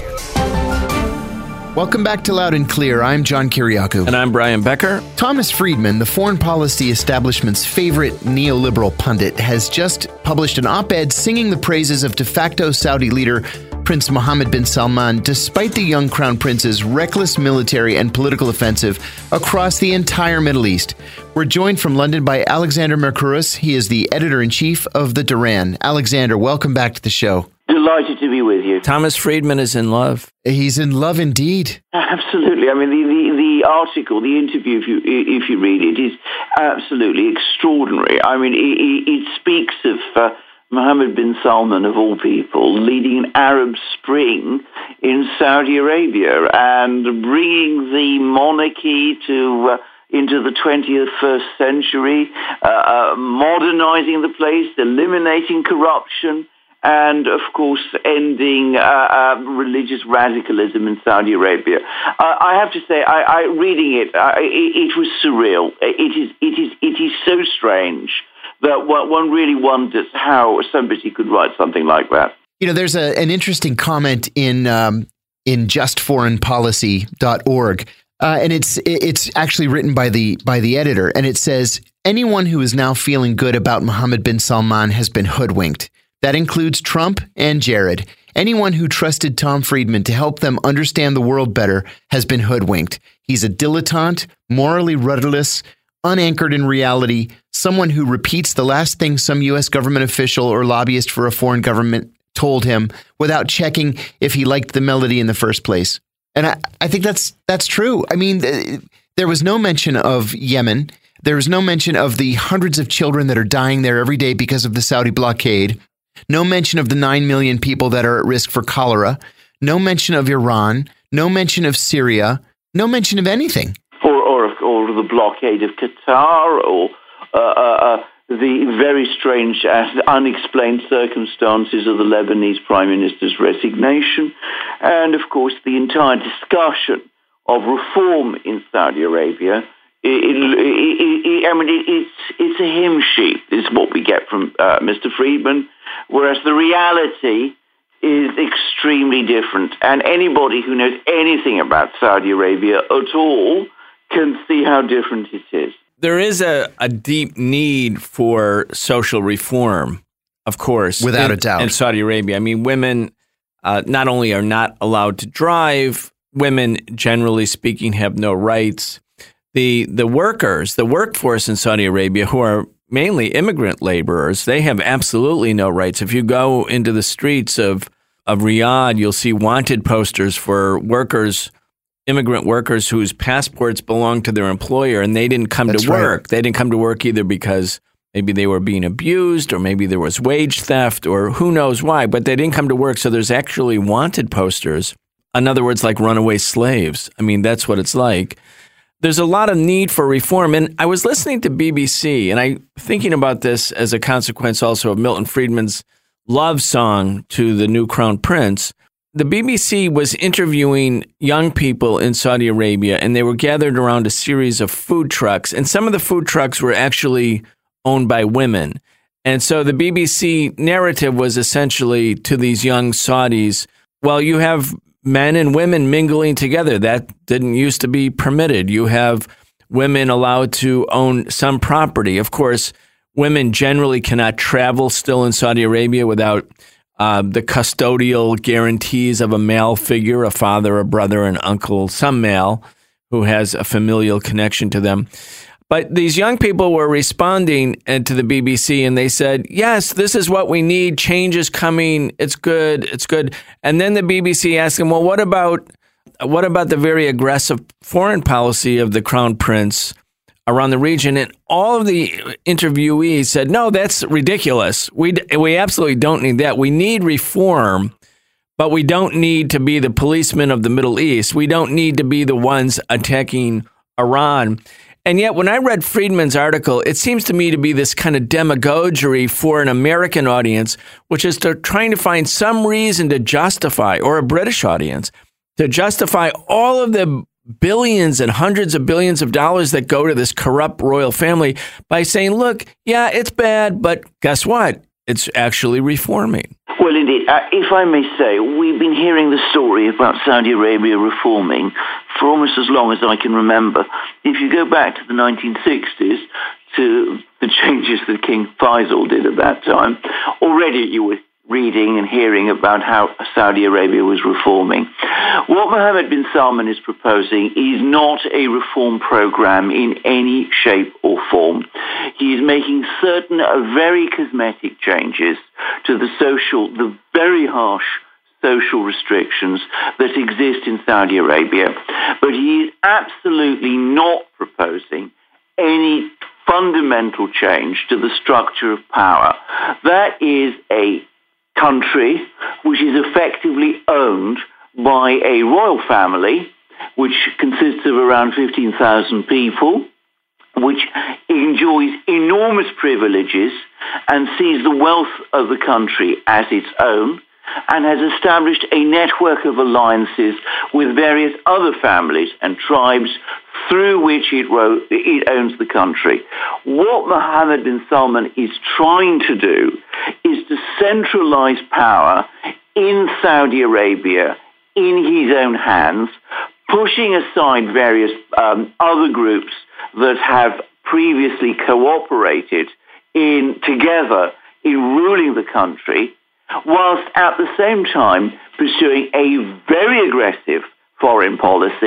Speaker 2: Welcome back to Loud and Clear. I'm John Kiriakou.
Speaker 3: And I'm Brian Becker.
Speaker 2: Thomas Friedman, the foreign policy establishment's favorite neoliberal pundit, has just published an op-ed singing the praises of de facto Saudi leader Prince Mohammed bin Salman, despite the young crown prince's reckless military and political offensive across the entire Middle East. We're joined from London by Alexander Mercouris. He is the editor-in-chief of The Duran. Alexander, welcome back to the show.
Speaker 8: Delighted to be with you.
Speaker 3: Thomas Friedman is in love.
Speaker 2: He's in love indeed.
Speaker 8: Absolutely. I mean, the, the, the article, the interview, if you if you read it, is absolutely extraordinary. I mean, it, it speaks of uh, Mohammed bin Salman, of all people, leading an Arab Spring in Saudi Arabia and bringing the monarchy to uh, into the twentieth first century, uh, uh, modernizing the place, eliminating corruption, and, of course, ending uh, uh, religious radicalism in Saudi Arabia. Uh, I have to say, I, I reading it, I, it, it was surreal. It is, it is, it is so strange that one really wonders how somebody could write something like that.
Speaker 2: You know, there's a, an interesting comment in um, in just foreign policy dot org, uh, and it's it's actually written by the by the editor, and it says, anyone who is now feeling good about Mohammed bin Salman has been hoodwinked. That includes Trump and Jared. Anyone who trusted Tom Friedman to help them understand the world better has been hoodwinked. He's a dilettante, morally rudderless, unanchored in reality, someone who repeats the last thing some U S government official or lobbyist for a foreign government told him without checking if he liked the melody in the first place. And I, I think that's that's true. I mean, th- there was no mention of Yemen. There was no mention of the hundreds of children that are dying there every day because of the Saudi blockade. No mention of the nine million people that are at risk for cholera. No mention of Iran. No mention of Syria. No mention of anything.
Speaker 8: Or, or, or the blockade of Qatar, or uh, uh, the very strange, uh, unexplained circumstances of the Lebanese Prime Minister's resignation, and, of course, the entire discussion of reform in Saudi Arabia. It, it, it, it, I mean, it, it's it's a hymn sheet, is what we get from uh, Mister Friedman, whereas the reality is extremely different. And anybody who knows anything about Saudi Arabia at all can see how different it is.
Speaker 3: There is a, a deep need for social reform, of course.
Speaker 2: Without
Speaker 3: in,
Speaker 2: a doubt.
Speaker 3: In Saudi Arabia. I mean, women uh, not only are not allowed to drive, women, generally speaking, have no rights. The the workers, the workforce in Saudi Arabia, who are mainly immigrant laborers, they have absolutely no rights. If you go into the streets of, of Riyadh, you'll see wanted posters for workers, immigrant workers whose passports belong to their employer, and they didn't come
Speaker 2: That's
Speaker 3: to work.
Speaker 2: right.
Speaker 3: They didn't come to work either because maybe they were being abused or maybe there was wage theft or who knows why, but they didn't come to work. So there's actually wanted posters. In other words, like runaway slaves. I mean, that's what it's like. There's a lot of need for reform. And I was listening to B B C, and I thinking about this as a consequence also of Milton Friedman's love song to the new Crown Prince. The B B C was interviewing young people in Saudi Arabia, and they were gathered around a series of food trucks. And some of the food trucks were actually owned by women. And so the B B C narrative was essentially to these young Saudis, well, you have men and women mingling together. That didn't used to be permitted. You have women allowed to own some property. Of course, women generally cannot travel still in Saudi Arabia without uh, the custodial guarantees of a male figure, a father, a brother, an uncle, some male who has a familial connection to them. But these young people were responding to the B B C, and they said, yes, this is what we need. Change is coming. It's good. It's good. And then the B B C asked them, well, what about what about the very aggressive foreign policy of the Crown Prince around the region? And all of the interviewees said, no, that's ridiculous. We, we absolutely don't need that. We need reform, but we don't need to be the policemen of the Middle East. We don't need to be the ones attacking Iran. And yet, when I read Friedman's article, it seems to me to be this kind of demagoguery for an American audience, which is to trying to find some reason to justify, or a British audience, to justify all of the billions and hundreds of billions of dollars that go to this corrupt royal family by saying, look, yeah, it's bad, but guess what? It's actually reforming.
Speaker 8: Well, indeed. Uh, if I may say, we've been hearing the story about Saudi Arabia reforming for almost as long as I can remember. If you go back to the nineteen sixties, to the changes that King Faisal did at that time, already you were reading and hearing about how Saudi Arabia was reforming. What Mohammed bin Salman is proposing is not a reform program in any shape or form. He is making certain uh, very cosmetic changes to the social, the very harsh social restrictions that exist in Saudi Arabia. But he is absolutely not proposing any fundamental change to the structure of power. That is a country which is effectively owned by a royal family, which consists of around fifteen thousand people, which enjoys enormous privileges and sees the wealth of the country as its own, and has established a network of alliances with various other families and tribes through which it, ro- it owns the country. What Mohammed bin Salman is trying to do is to centralize power in Saudi Arabia in his own hands, pushing aside various um, other groups that have previously cooperated in together in ruling the country, whilst at the same time pursuing a very aggressive foreign policy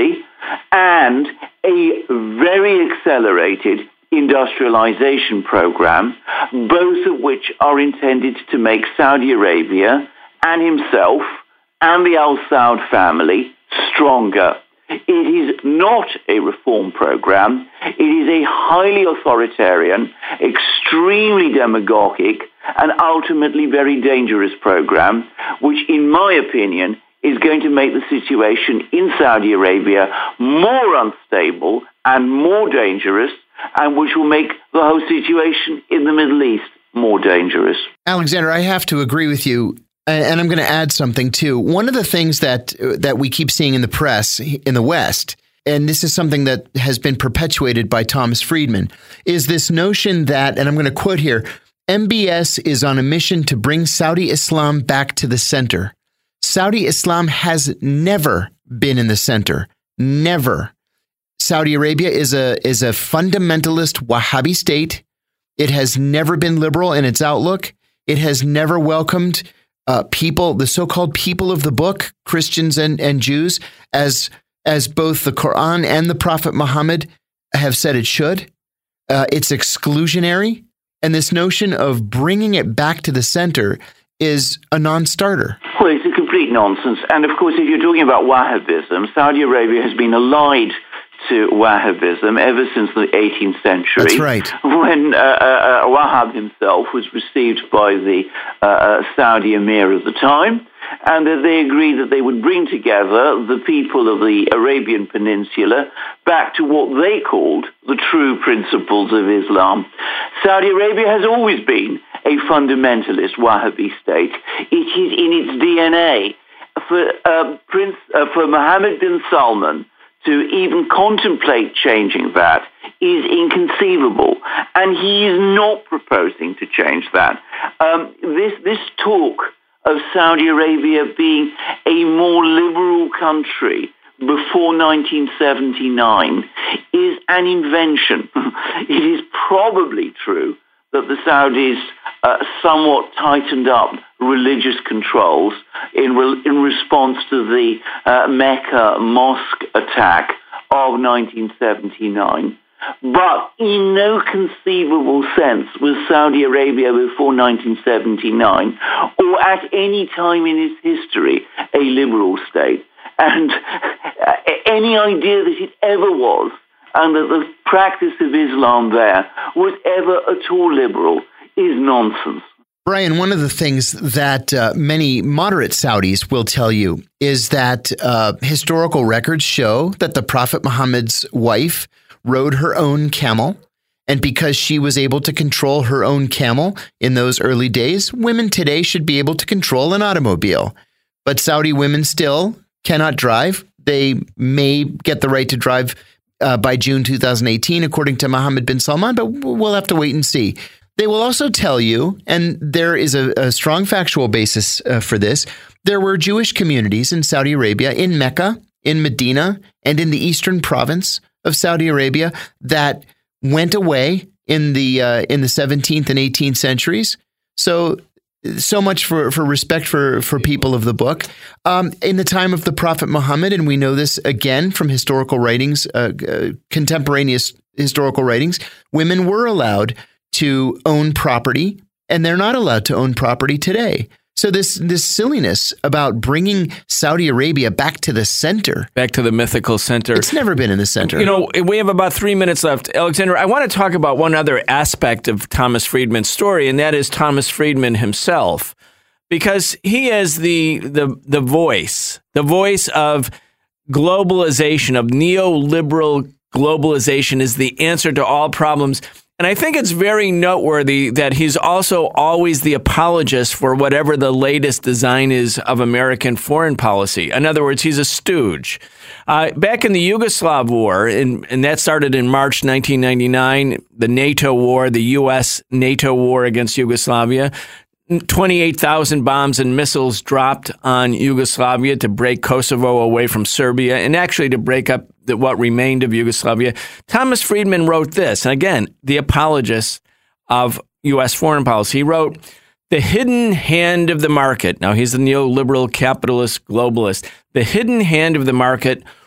Speaker 8: and a very accelerated industrialization program, both of which are intended to make Saudi Arabia and himself and the Al Saud family stronger. It is not a reform program. It is a highly authoritarian, extremely demagogic, and ultimately very dangerous program, which, in my opinion, is going to make the situation in Saudi Arabia more unstable and more dangerous, and which will make the whole situation in the Middle East more dangerous.
Speaker 2: Alexander, I have to agree with you. And I'm going to add something too. One of the things that that we keep seeing in the press in the West, and this is something that has been perpetuated by Thomas Friedman, is this notion that, and I'm going to quote here, M B S is on a mission to bring Saudi Islam back to the center. Saudi Islam has never been in the center. Never. Saudi Arabia is a is a fundamentalist Wahhabi state. It has never been liberal in its outlook. It has never welcomed Uh, people, the so-called people of the book, Christians and, and Jews, as as both the Quran and the Prophet Muhammad have said it should. Uh, it's exclusionary. And this notion of bringing it back to the center is a non-starter.
Speaker 8: Well, it's a complete nonsense. And of course, if you're talking about Wahhabism, Saudi Arabia has been allied to Wahhabism ever since the eighteenth century.
Speaker 2: That's right.
Speaker 8: When uh, uh, Wahhab himself was received by the uh, Saudi emir at the time, and that they agreed that they would bring together the people of the Arabian Peninsula back to what they called the true principles of Islam. Saudi Arabia has always been a fundamentalist Wahhabi state. It is in its D N A. For uh, Prince, uh, for Mohammed bin Salman to even contemplate changing that is inconceivable, and he is not proposing to change that. Um, this this talk of Saudi Arabia being a more liberal country before nineteen seventy-nine is an invention. It is probably true that the Saudis uh, somewhat tightened up religious controls in re- in response to the uh, Mecca mosque attack of nineteen seventy-nine. But in no conceivable sense was Saudi Arabia before nineteen seventy-nine, or at any time in its history, a liberal state. And uh, any idea that it ever was, and that the practice of Islam there was ever at all liberal, is nonsense.
Speaker 2: Brian, one of the things that uh, many moderate Saudis will tell you is that uh, historical records show that the Prophet Muhammad's wife rode her own camel. And because she was able to control her own camel in those early days, women today should be able to control an automobile. But Saudi women still cannot drive. They may get the right to drive uh, by June two thousand eighteen, according to Mohammed bin Salman, but we'll have to wait and see. They will also tell you, and there is a, a strong factual basis uh, for this, there were Jewish communities in Saudi Arabia, in Mecca, in Medina, and in the eastern province of Saudi Arabia that went away in the uh, in the seventeenth and eighteenth centuries. So, so much for, for respect for, for people of the book. Um, in the time of the Prophet Muhammad, and we know this again from historical writings, uh, uh, contemporaneous historical writings, women were allowed to own property, and they're not allowed to own property today. So this this silliness about bringing Saudi Arabia back to the center.
Speaker 3: Back to the mythical center.
Speaker 2: It's never been in the center.
Speaker 3: You know, we have about three minutes left. Alexander, I want to talk about one other aspect of Thomas Friedman's story, and that is Thomas Friedman himself. Because he is the the the voice, the voice of globalization, of neoliberal globalization is the answer to all problems. And I think it's very noteworthy that he's also always the apologist for whatever the latest design is of American foreign policy. In other words, he's a stooge. Uh, back in the Yugoslav War, in, and that started in March nineteen ninety-nine, the NATO war, the U S NATO war against Yugoslavia, twenty-eight thousand bombs and missiles dropped on Yugoslavia to break Kosovo away from Serbia and actually to break up the, what remained of Yugoslavia. Thomas Friedman wrote this, and again, the apologist of U S foreign policy. He wrote, "The hidden hand of the market," now he's a neoliberal capitalist globalist, "the hidden hand of the market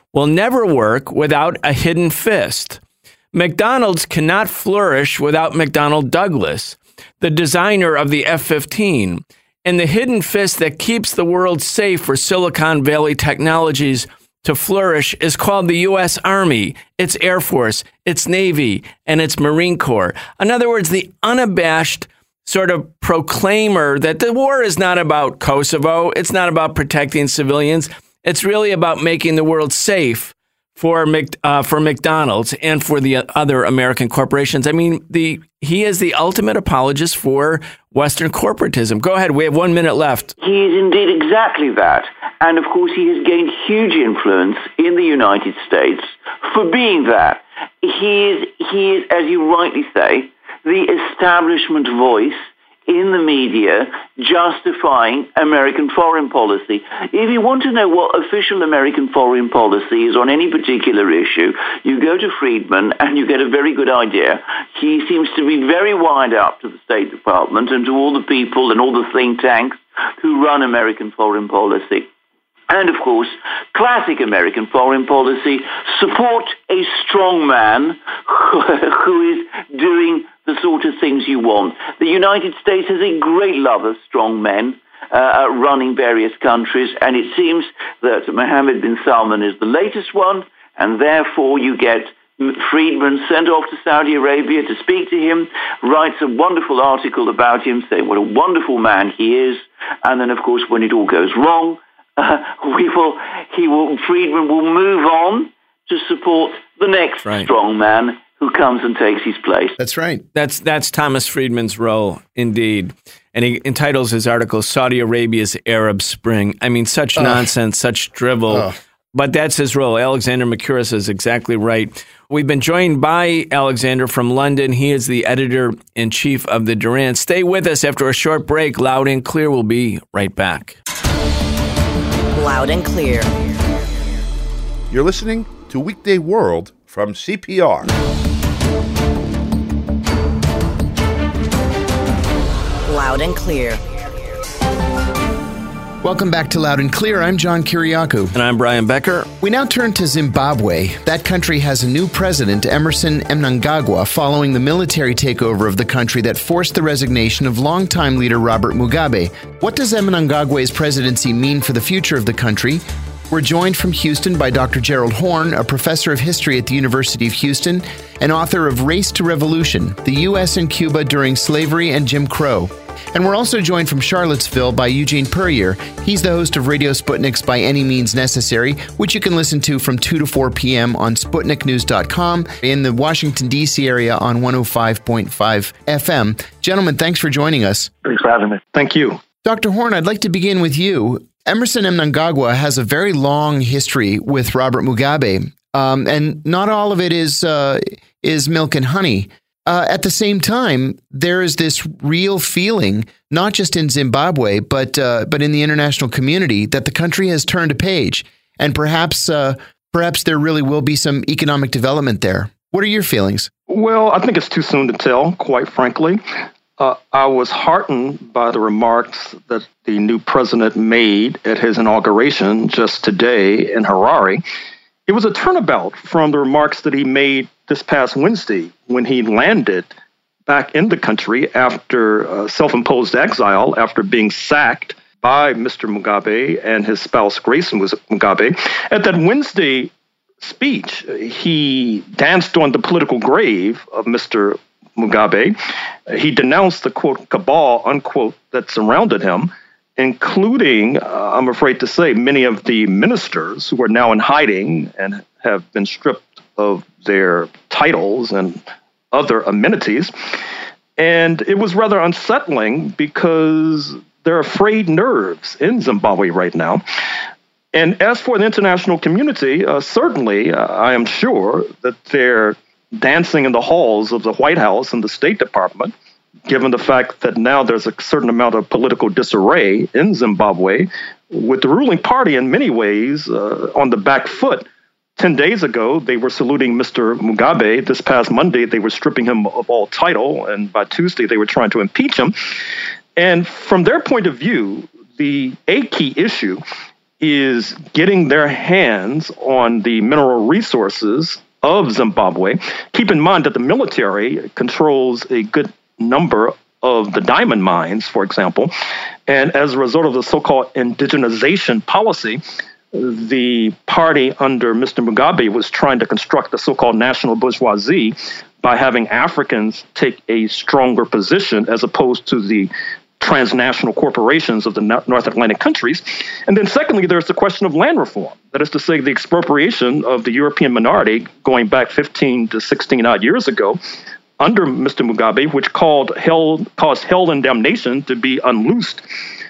Speaker 3: will never work without a hidden fist. McDonald's cannot flourish without McDonnell Douglas, the designer of the F fifteen, and the hidden fist that keeps the world safe for Silicon Valley technologies to flourish is called the U S Army, its Air Force, its Navy, and its Marine Corps. In other words, the unabashed sort of proclaimer that the war is not about Kosovo, it's not about protecting civilians, it's really about making the world safe for Mc, uh, for McDonald's and for the other American corporations. I mean, the he is the ultimate apologist for Western corporatism. Go ahead. We have one minute left.
Speaker 8: He is indeed exactly that. And of course, he has gained huge influence in the United States for being that. He is, he is, as you rightly say, the establishment voice in the media justifying American foreign policy. If you want to know what official American foreign policy is on any particular issue, you go to Friedman and you get a very good idea. He seems to be very wired up to the State Department and to all the people and all the think tanks who run American foreign policy. And, of course, classic American foreign policy, support a strong man who is doing the sort of things you want. The United States has a great love of strong men uh, running various countries, and it seems that Mohammed bin Salman is the latest one, and therefore you get Friedman sent off to Saudi Arabia to speak to him, writes a wonderful article about him, saying what a wonderful man he is, and then, of course, when it all goes wrong, Uh, we will, he will, Friedman will move on to support the next right. strong man who comes and takes his place.
Speaker 2: That's right.
Speaker 3: That's that's Thomas Friedman's role, indeed. And he entitles his article, Saudi Arabia's Arab Spring. I mean, such uh, nonsense, such drivel. Uh. But that's his role. Alexander Mercouris is exactly right. We've been joined by Alexander from London. He is the editor-in-chief of the Duran. Stay with us after a short break. Loud and Clear will be right back.
Speaker 1: Loud and Clear.
Speaker 5: You're listening to Weekday World from C P R.
Speaker 1: Loud and Clear.
Speaker 2: Welcome back to Loud and Clear. I'm John Kiriakou.
Speaker 3: And I'm Brian Becker.
Speaker 2: We now turn to Zimbabwe. That country has a new president, Emerson Mnangagwa, following the military takeover of the country that forced the resignation of longtime leader Robert Mugabe. What does Mnangagwa's presidency mean for the future of the country? We're joined from Houston by Doctor Gerald Horne, a professor of history at the University of Houston and author of Race to Revolution, the U S and Cuba During Slavery and Jim Crow. And we're also joined from Charlottesville by Eugene Puryear. He's the host of Radio Sputnik's By Any Means Necessary, which you can listen to from two to four p.m. on Sputnik News dot com, in the Washington, D C area on one oh five point five F M. Gentlemen, thanks for joining us.
Speaker 7: Thanks for having me.
Speaker 9: Thank you.
Speaker 2: Doctor Horne, I'd like to begin with you. Emerson Mnangagwa has a very long history with Robert Mugabe, um, and not all of it is uh, is milk and honey. Uh, at the same time, there is this real feeling, not just in Zimbabwe, but uh, but in the international community, that the country has turned a page, and perhaps uh, perhaps there really will be some economic development there. What are your feelings?
Speaker 9: Well, I think it's too soon to tell, quite frankly. Uh, I was heartened by the remarks that the new president made at his inauguration just today in Harare. It was a turnabout from the remarks that he made this past Wednesday when he landed back in the country after uh, self-imposed exile, after being sacked by Mister Mugabe and his spouse, Grace Mugabe. At that Wednesday speech, he danced on the political grave of Mister Mugabe. He denounced the, quote, cabal, unquote, that surrounded him, including, uh, I'm afraid to say, many of the ministers who are now in hiding and have been stripped of their titles and other amenities. And it was rather unsettling because there are frayed nerves in Zimbabwe right now. And as for the international community, uh, certainly, uh, I am sure that they're dancing in the halls of the White House and the State Department, given the fact that now there's a certain amount of political disarray in Zimbabwe, with the ruling party in many ways uh, on the back foot. Ten days ago, they were saluting Mister Mugabe. This past Monday, they were stripping him of all title. And by Tuesday, they were trying to impeach him. And from their point of view, the a key issue is getting their hands on the mineral resources of Zimbabwe. Keep in mind that the military controls a good number of the diamond mines, for example. And as a result of the so-called indigenization policy, the party under Mister Mugabe was trying to construct the so-called national bourgeoisie by having Africans take a stronger position as opposed to the transnational corporations of the North Atlantic countries. And then secondly, there's the question of land reform. That is to say, the expropriation of the European minority going back fifteen to sixteen odd years ago under Mister Mugabe, which called hell, caused hell and damnation to be unloosed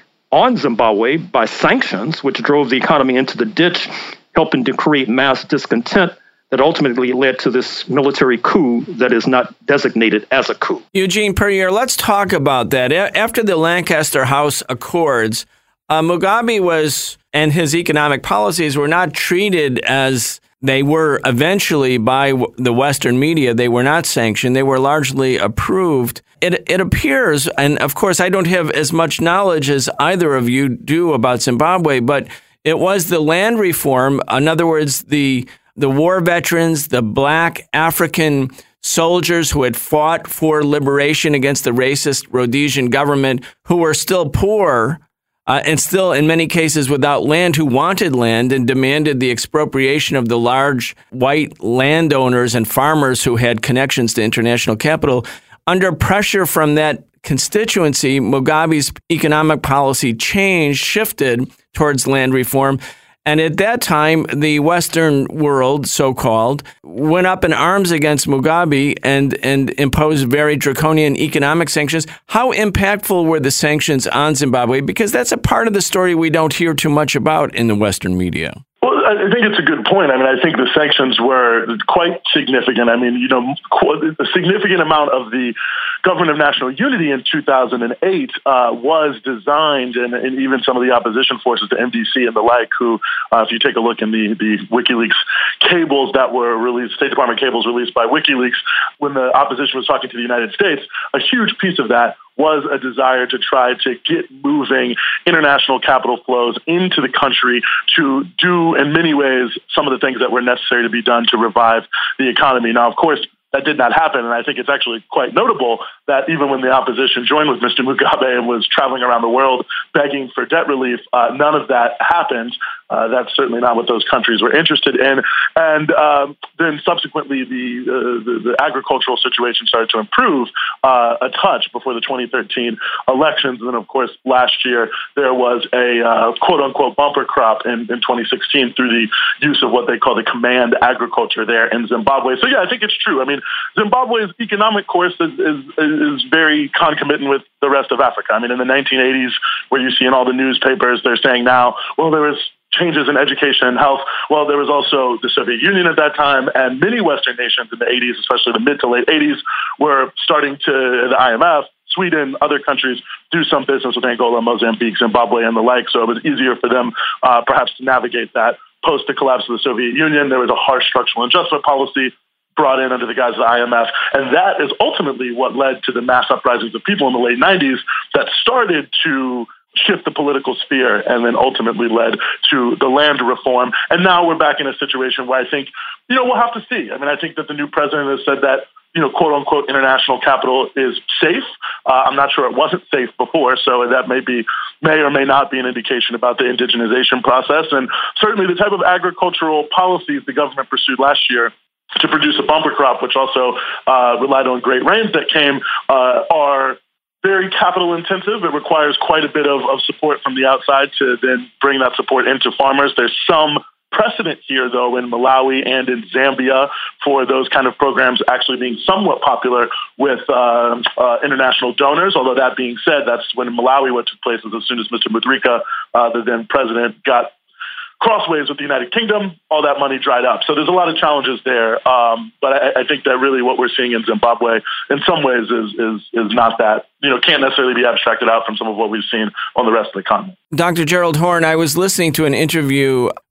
Speaker 9: on Zimbabwe by sanctions, which drove the economy into the ditch, helping to create mass discontent that ultimately led to this military coup that is not designated as a coup.
Speaker 3: Eugene Puryear, let's talk about that. After the Lancaster House Accords, uh, Mugabe was, and his economic policies were not treated as they were eventually by the Western media. They were not sanctioned. They were largely approved. It, it appears, and of course I don't have as much knowledge as either of you do about Zimbabwe, but it was the land reform, in other words, the the war veterans, the black African soldiers who had fought for liberation against the racist Rhodesian government, who were still poor uh, and still in many cases without land, who wanted land and demanded the expropriation of the large white landowners and farmers who had connections to international capital. Under pressure from that constituency, Mugabe's economic policy changed, shifted towards land reform. And at that time, the Western world, so-called, went up in arms against Mugabe and, and imposed very draconian economic sanctions. How impactful were the sanctions on Zimbabwe? Because that's a part of the story we don't hear too much about in the Western media.
Speaker 10: Well, I think it's a good point. I mean, I think the sanctions were quite significant. I mean, you know, a significant amount of the Government of National Unity in two thousand eight uh, was designed, and, and even some of the opposition forces, the M D C and the like, who, uh, if you take a look in the, the WikiLeaks cables that were released, State Department cables released by WikiLeaks, when the opposition was talking to the United States, a huge piece of that was a desire to try to get moving international capital flows into the country to do, in many ways, some of the things that were necessary to be done to revive the economy. Now, of course, that did not happen, and I think it's actually quite notable that even when the opposition joined with Mister Mugabe and was traveling around the world begging for debt relief, uh, none of that happened. Uh, that's certainly not what those countries were interested in. And um, then subsequently, the, uh, the the agricultural situation started to improve uh, a touch before the twenty thirteen elections. And then, of course, last year there was a uh, quote-unquote bumper crop in, in twenty sixteen through the use of what they call the command agriculture there in Zimbabwe. So, yeah, I think it's true. I mean, Zimbabwe's economic course is, is, is very concomitant with the rest of Africa. I mean, in the nineteen eighties, where you see in all the newspapers, they're saying now, well, there was changes in education and health. Well, there was also the Soviet Union at that time, and many Western nations in the eighties, especially the mid to late eighties, were starting to, the I M F, Sweden, other countries, do some business with Angola, Mozambique, Zimbabwe, and the like. So it was easier for them uh, perhaps to navigate that. Post the collapse of the Soviet Union, there was a harsh structural adjustment policy brought in under the guise of the I M F. And that is ultimately what led to the mass uprisings of people in the late nineties that started to shift the political sphere and then ultimately led to the land reform. And now we're back in a situation where I think, you know, we'll have to see. I mean, I think that the new president has said that, you know, quote unquote, international capital is safe. Uh, I'm not sure it wasn't safe before, so that may be, may or may not be an indication about the indigenization process. And certainly the type of agricultural policies the government pursued last year to produce a bumper crop, which also uh, relied on great rains that came, uh, are very capital intensive. It requires quite a bit of, of support from the outside to then bring that support into farmers. There's some precedent here, though, in Malawi and in Zambia for those kind of programs actually being somewhat popular with uh, uh, international donors. Although that being said, that's when Malawi what took place as soon as Mister Mutharika, uh, the then president, got crossways with the United Kingdom, all that money dried up. So there's a lot of challenges there. Um, but I, I think that really what we're seeing in Zimbabwe in some ways is, is, is not that, you know, can't necessarily be abstracted out from some of what we've seen on the rest of the continent.
Speaker 3: Doctor Gerald Horne, I was listening to an interview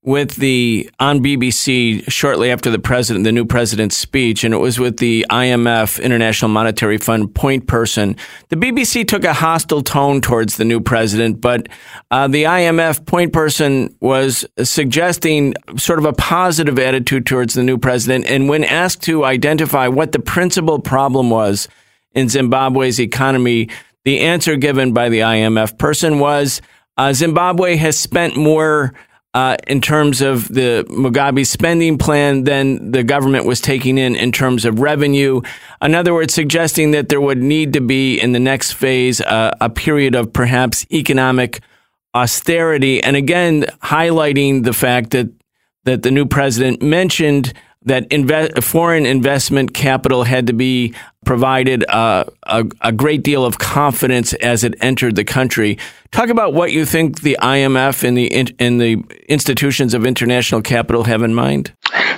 Speaker 3: with the on B B C shortly after the president, the new president's speech, and it was with the I M F, International Monetary Fund point person. The B B C took a hostile tone towards the new president, but uh, the I M F point person was suggesting sort of a positive attitude towards the new president. And when asked to identify what the principal problem was in Zimbabwe's economy, the answer given by the I M F person was uh, Zimbabwe has spent more Uh, in terms of the Mugabe spending plan than the government was taking in in terms of revenue. In other words, suggesting that there would need to be in the next phase uh, a period of perhaps economic austerity. And again, highlighting the fact that that the new president mentioned that inve- foreign investment capital had to be provided uh, a, a great deal of confidence as it entered the country. Talk about what you think the I M F and the in, and the institutions of international capital have in mind.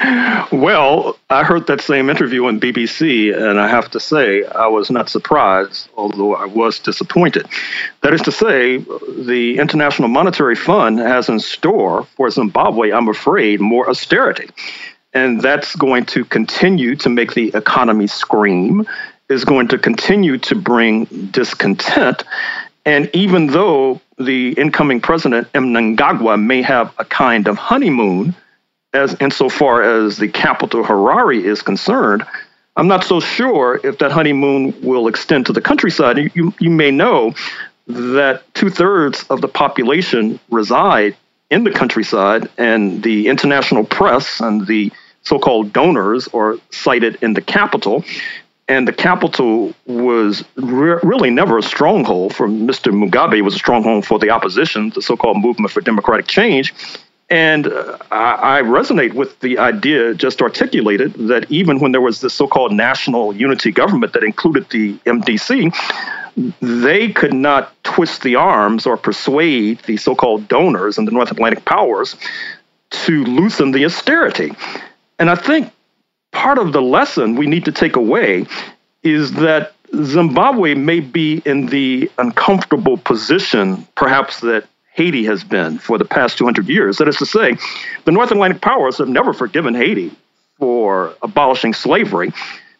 Speaker 9: Well, I heard that same interview on B B C, and I have to say I was not surprised, although I was disappointed. That is to say, the International Monetary Fund has in store for Zimbabwe, I'm afraid, more austerity. And that's going to continue to make the economy scream, is going to continue to bring discontent. And even though the incoming president, Mnangagwa, may have a kind of honeymoon, as insofar as the capital Harare is concerned, I'm not so sure if that honeymoon will extend to the countryside. You, you, you may know that two-thirds of the population reside in the countryside, and the international press and the so-called donors are cited in the capital. And the capital was re- really never a stronghold for Mister Mugabe. It was a stronghold for the opposition, the so-called Movement for Democratic Change. And uh, I, I resonate with the idea just articulated that even when there was this so-called national unity government that included the M D C, they could not twist the arms or persuade the so-called donors and the North Atlantic powers to loosen the austerity. And I think part of the lesson we need to take away is that Zimbabwe may be in the uncomfortable position, perhaps that Haiti has been for the past two hundred years. That is to say, the North Atlantic powers have never forgiven Haiti for abolishing slavery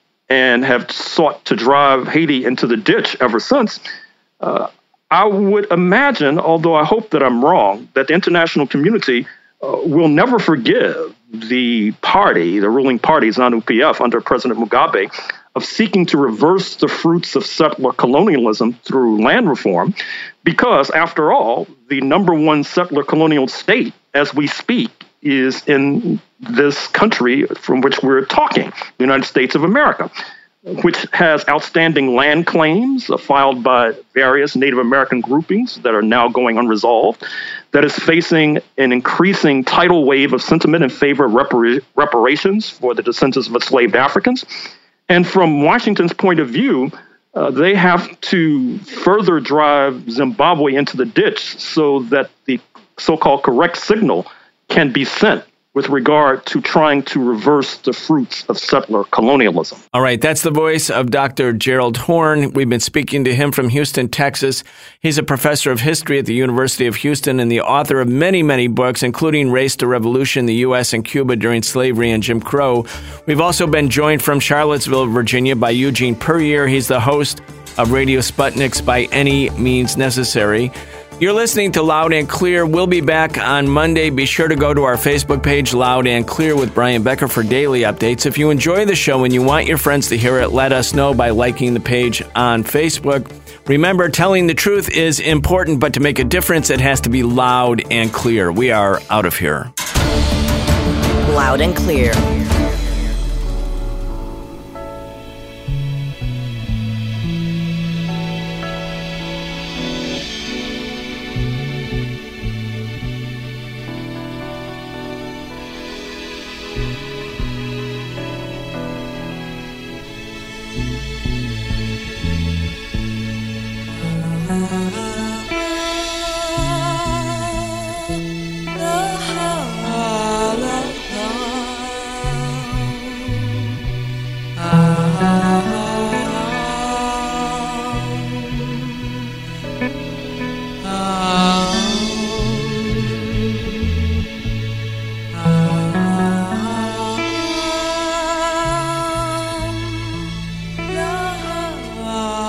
Speaker 9: and have sought to drive Haiti into the ditch ever since. Uh, I would imagine, although I hope that I'm wrong, that the international community uh, will never forgive the party, the ruling party, ZANU P F, under President Mugabe, of seeking to reverse the fruits of settler colonialism through land reform, because, after all, the number one settler colonial state, as we speak, is in this country from which we're talking, the United States of America, which has outstanding land claims uh, filed by various Native American groupings that are now going unresolved, that is facing an increasing tidal wave of sentiment in favor of repar- reparations for the descendants of enslaved Africans. And from Washington's point of view, uh, they have to further drive Zimbabwe into the ditch so that the so-called correct signal can be sent with regard to trying to reverse the fruits of settler colonialism.
Speaker 3: All right, that's the voice of Doctor Gerald Horne. We've been speaking to him from Houston, Texas. He's a professor of history at the University of Houston and the author of many, many books, including Race to Revolution, the U S and Cuba During Slavery and Jim Crow. We've also been joined from Charlottesville, Virginia, by Eugene Puryear. He's the host of Radio Sputnik's By Any Means Necessary. You're listening to Loud and Clear. We'll be back on Monday. Be sure to go to our Facebook page, Loud and Clear with Brian Becker, for daily updates. If you enjoy the show and you want your friends to hear it, let us know by liking the page on Facebook. Remember, telling the truth is important, but to make a difference, it has to be loud and clear. We are out of here.
Speaker 1: Loud and Clear.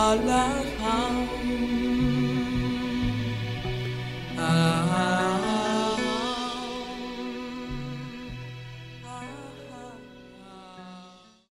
Speaker 11: our love.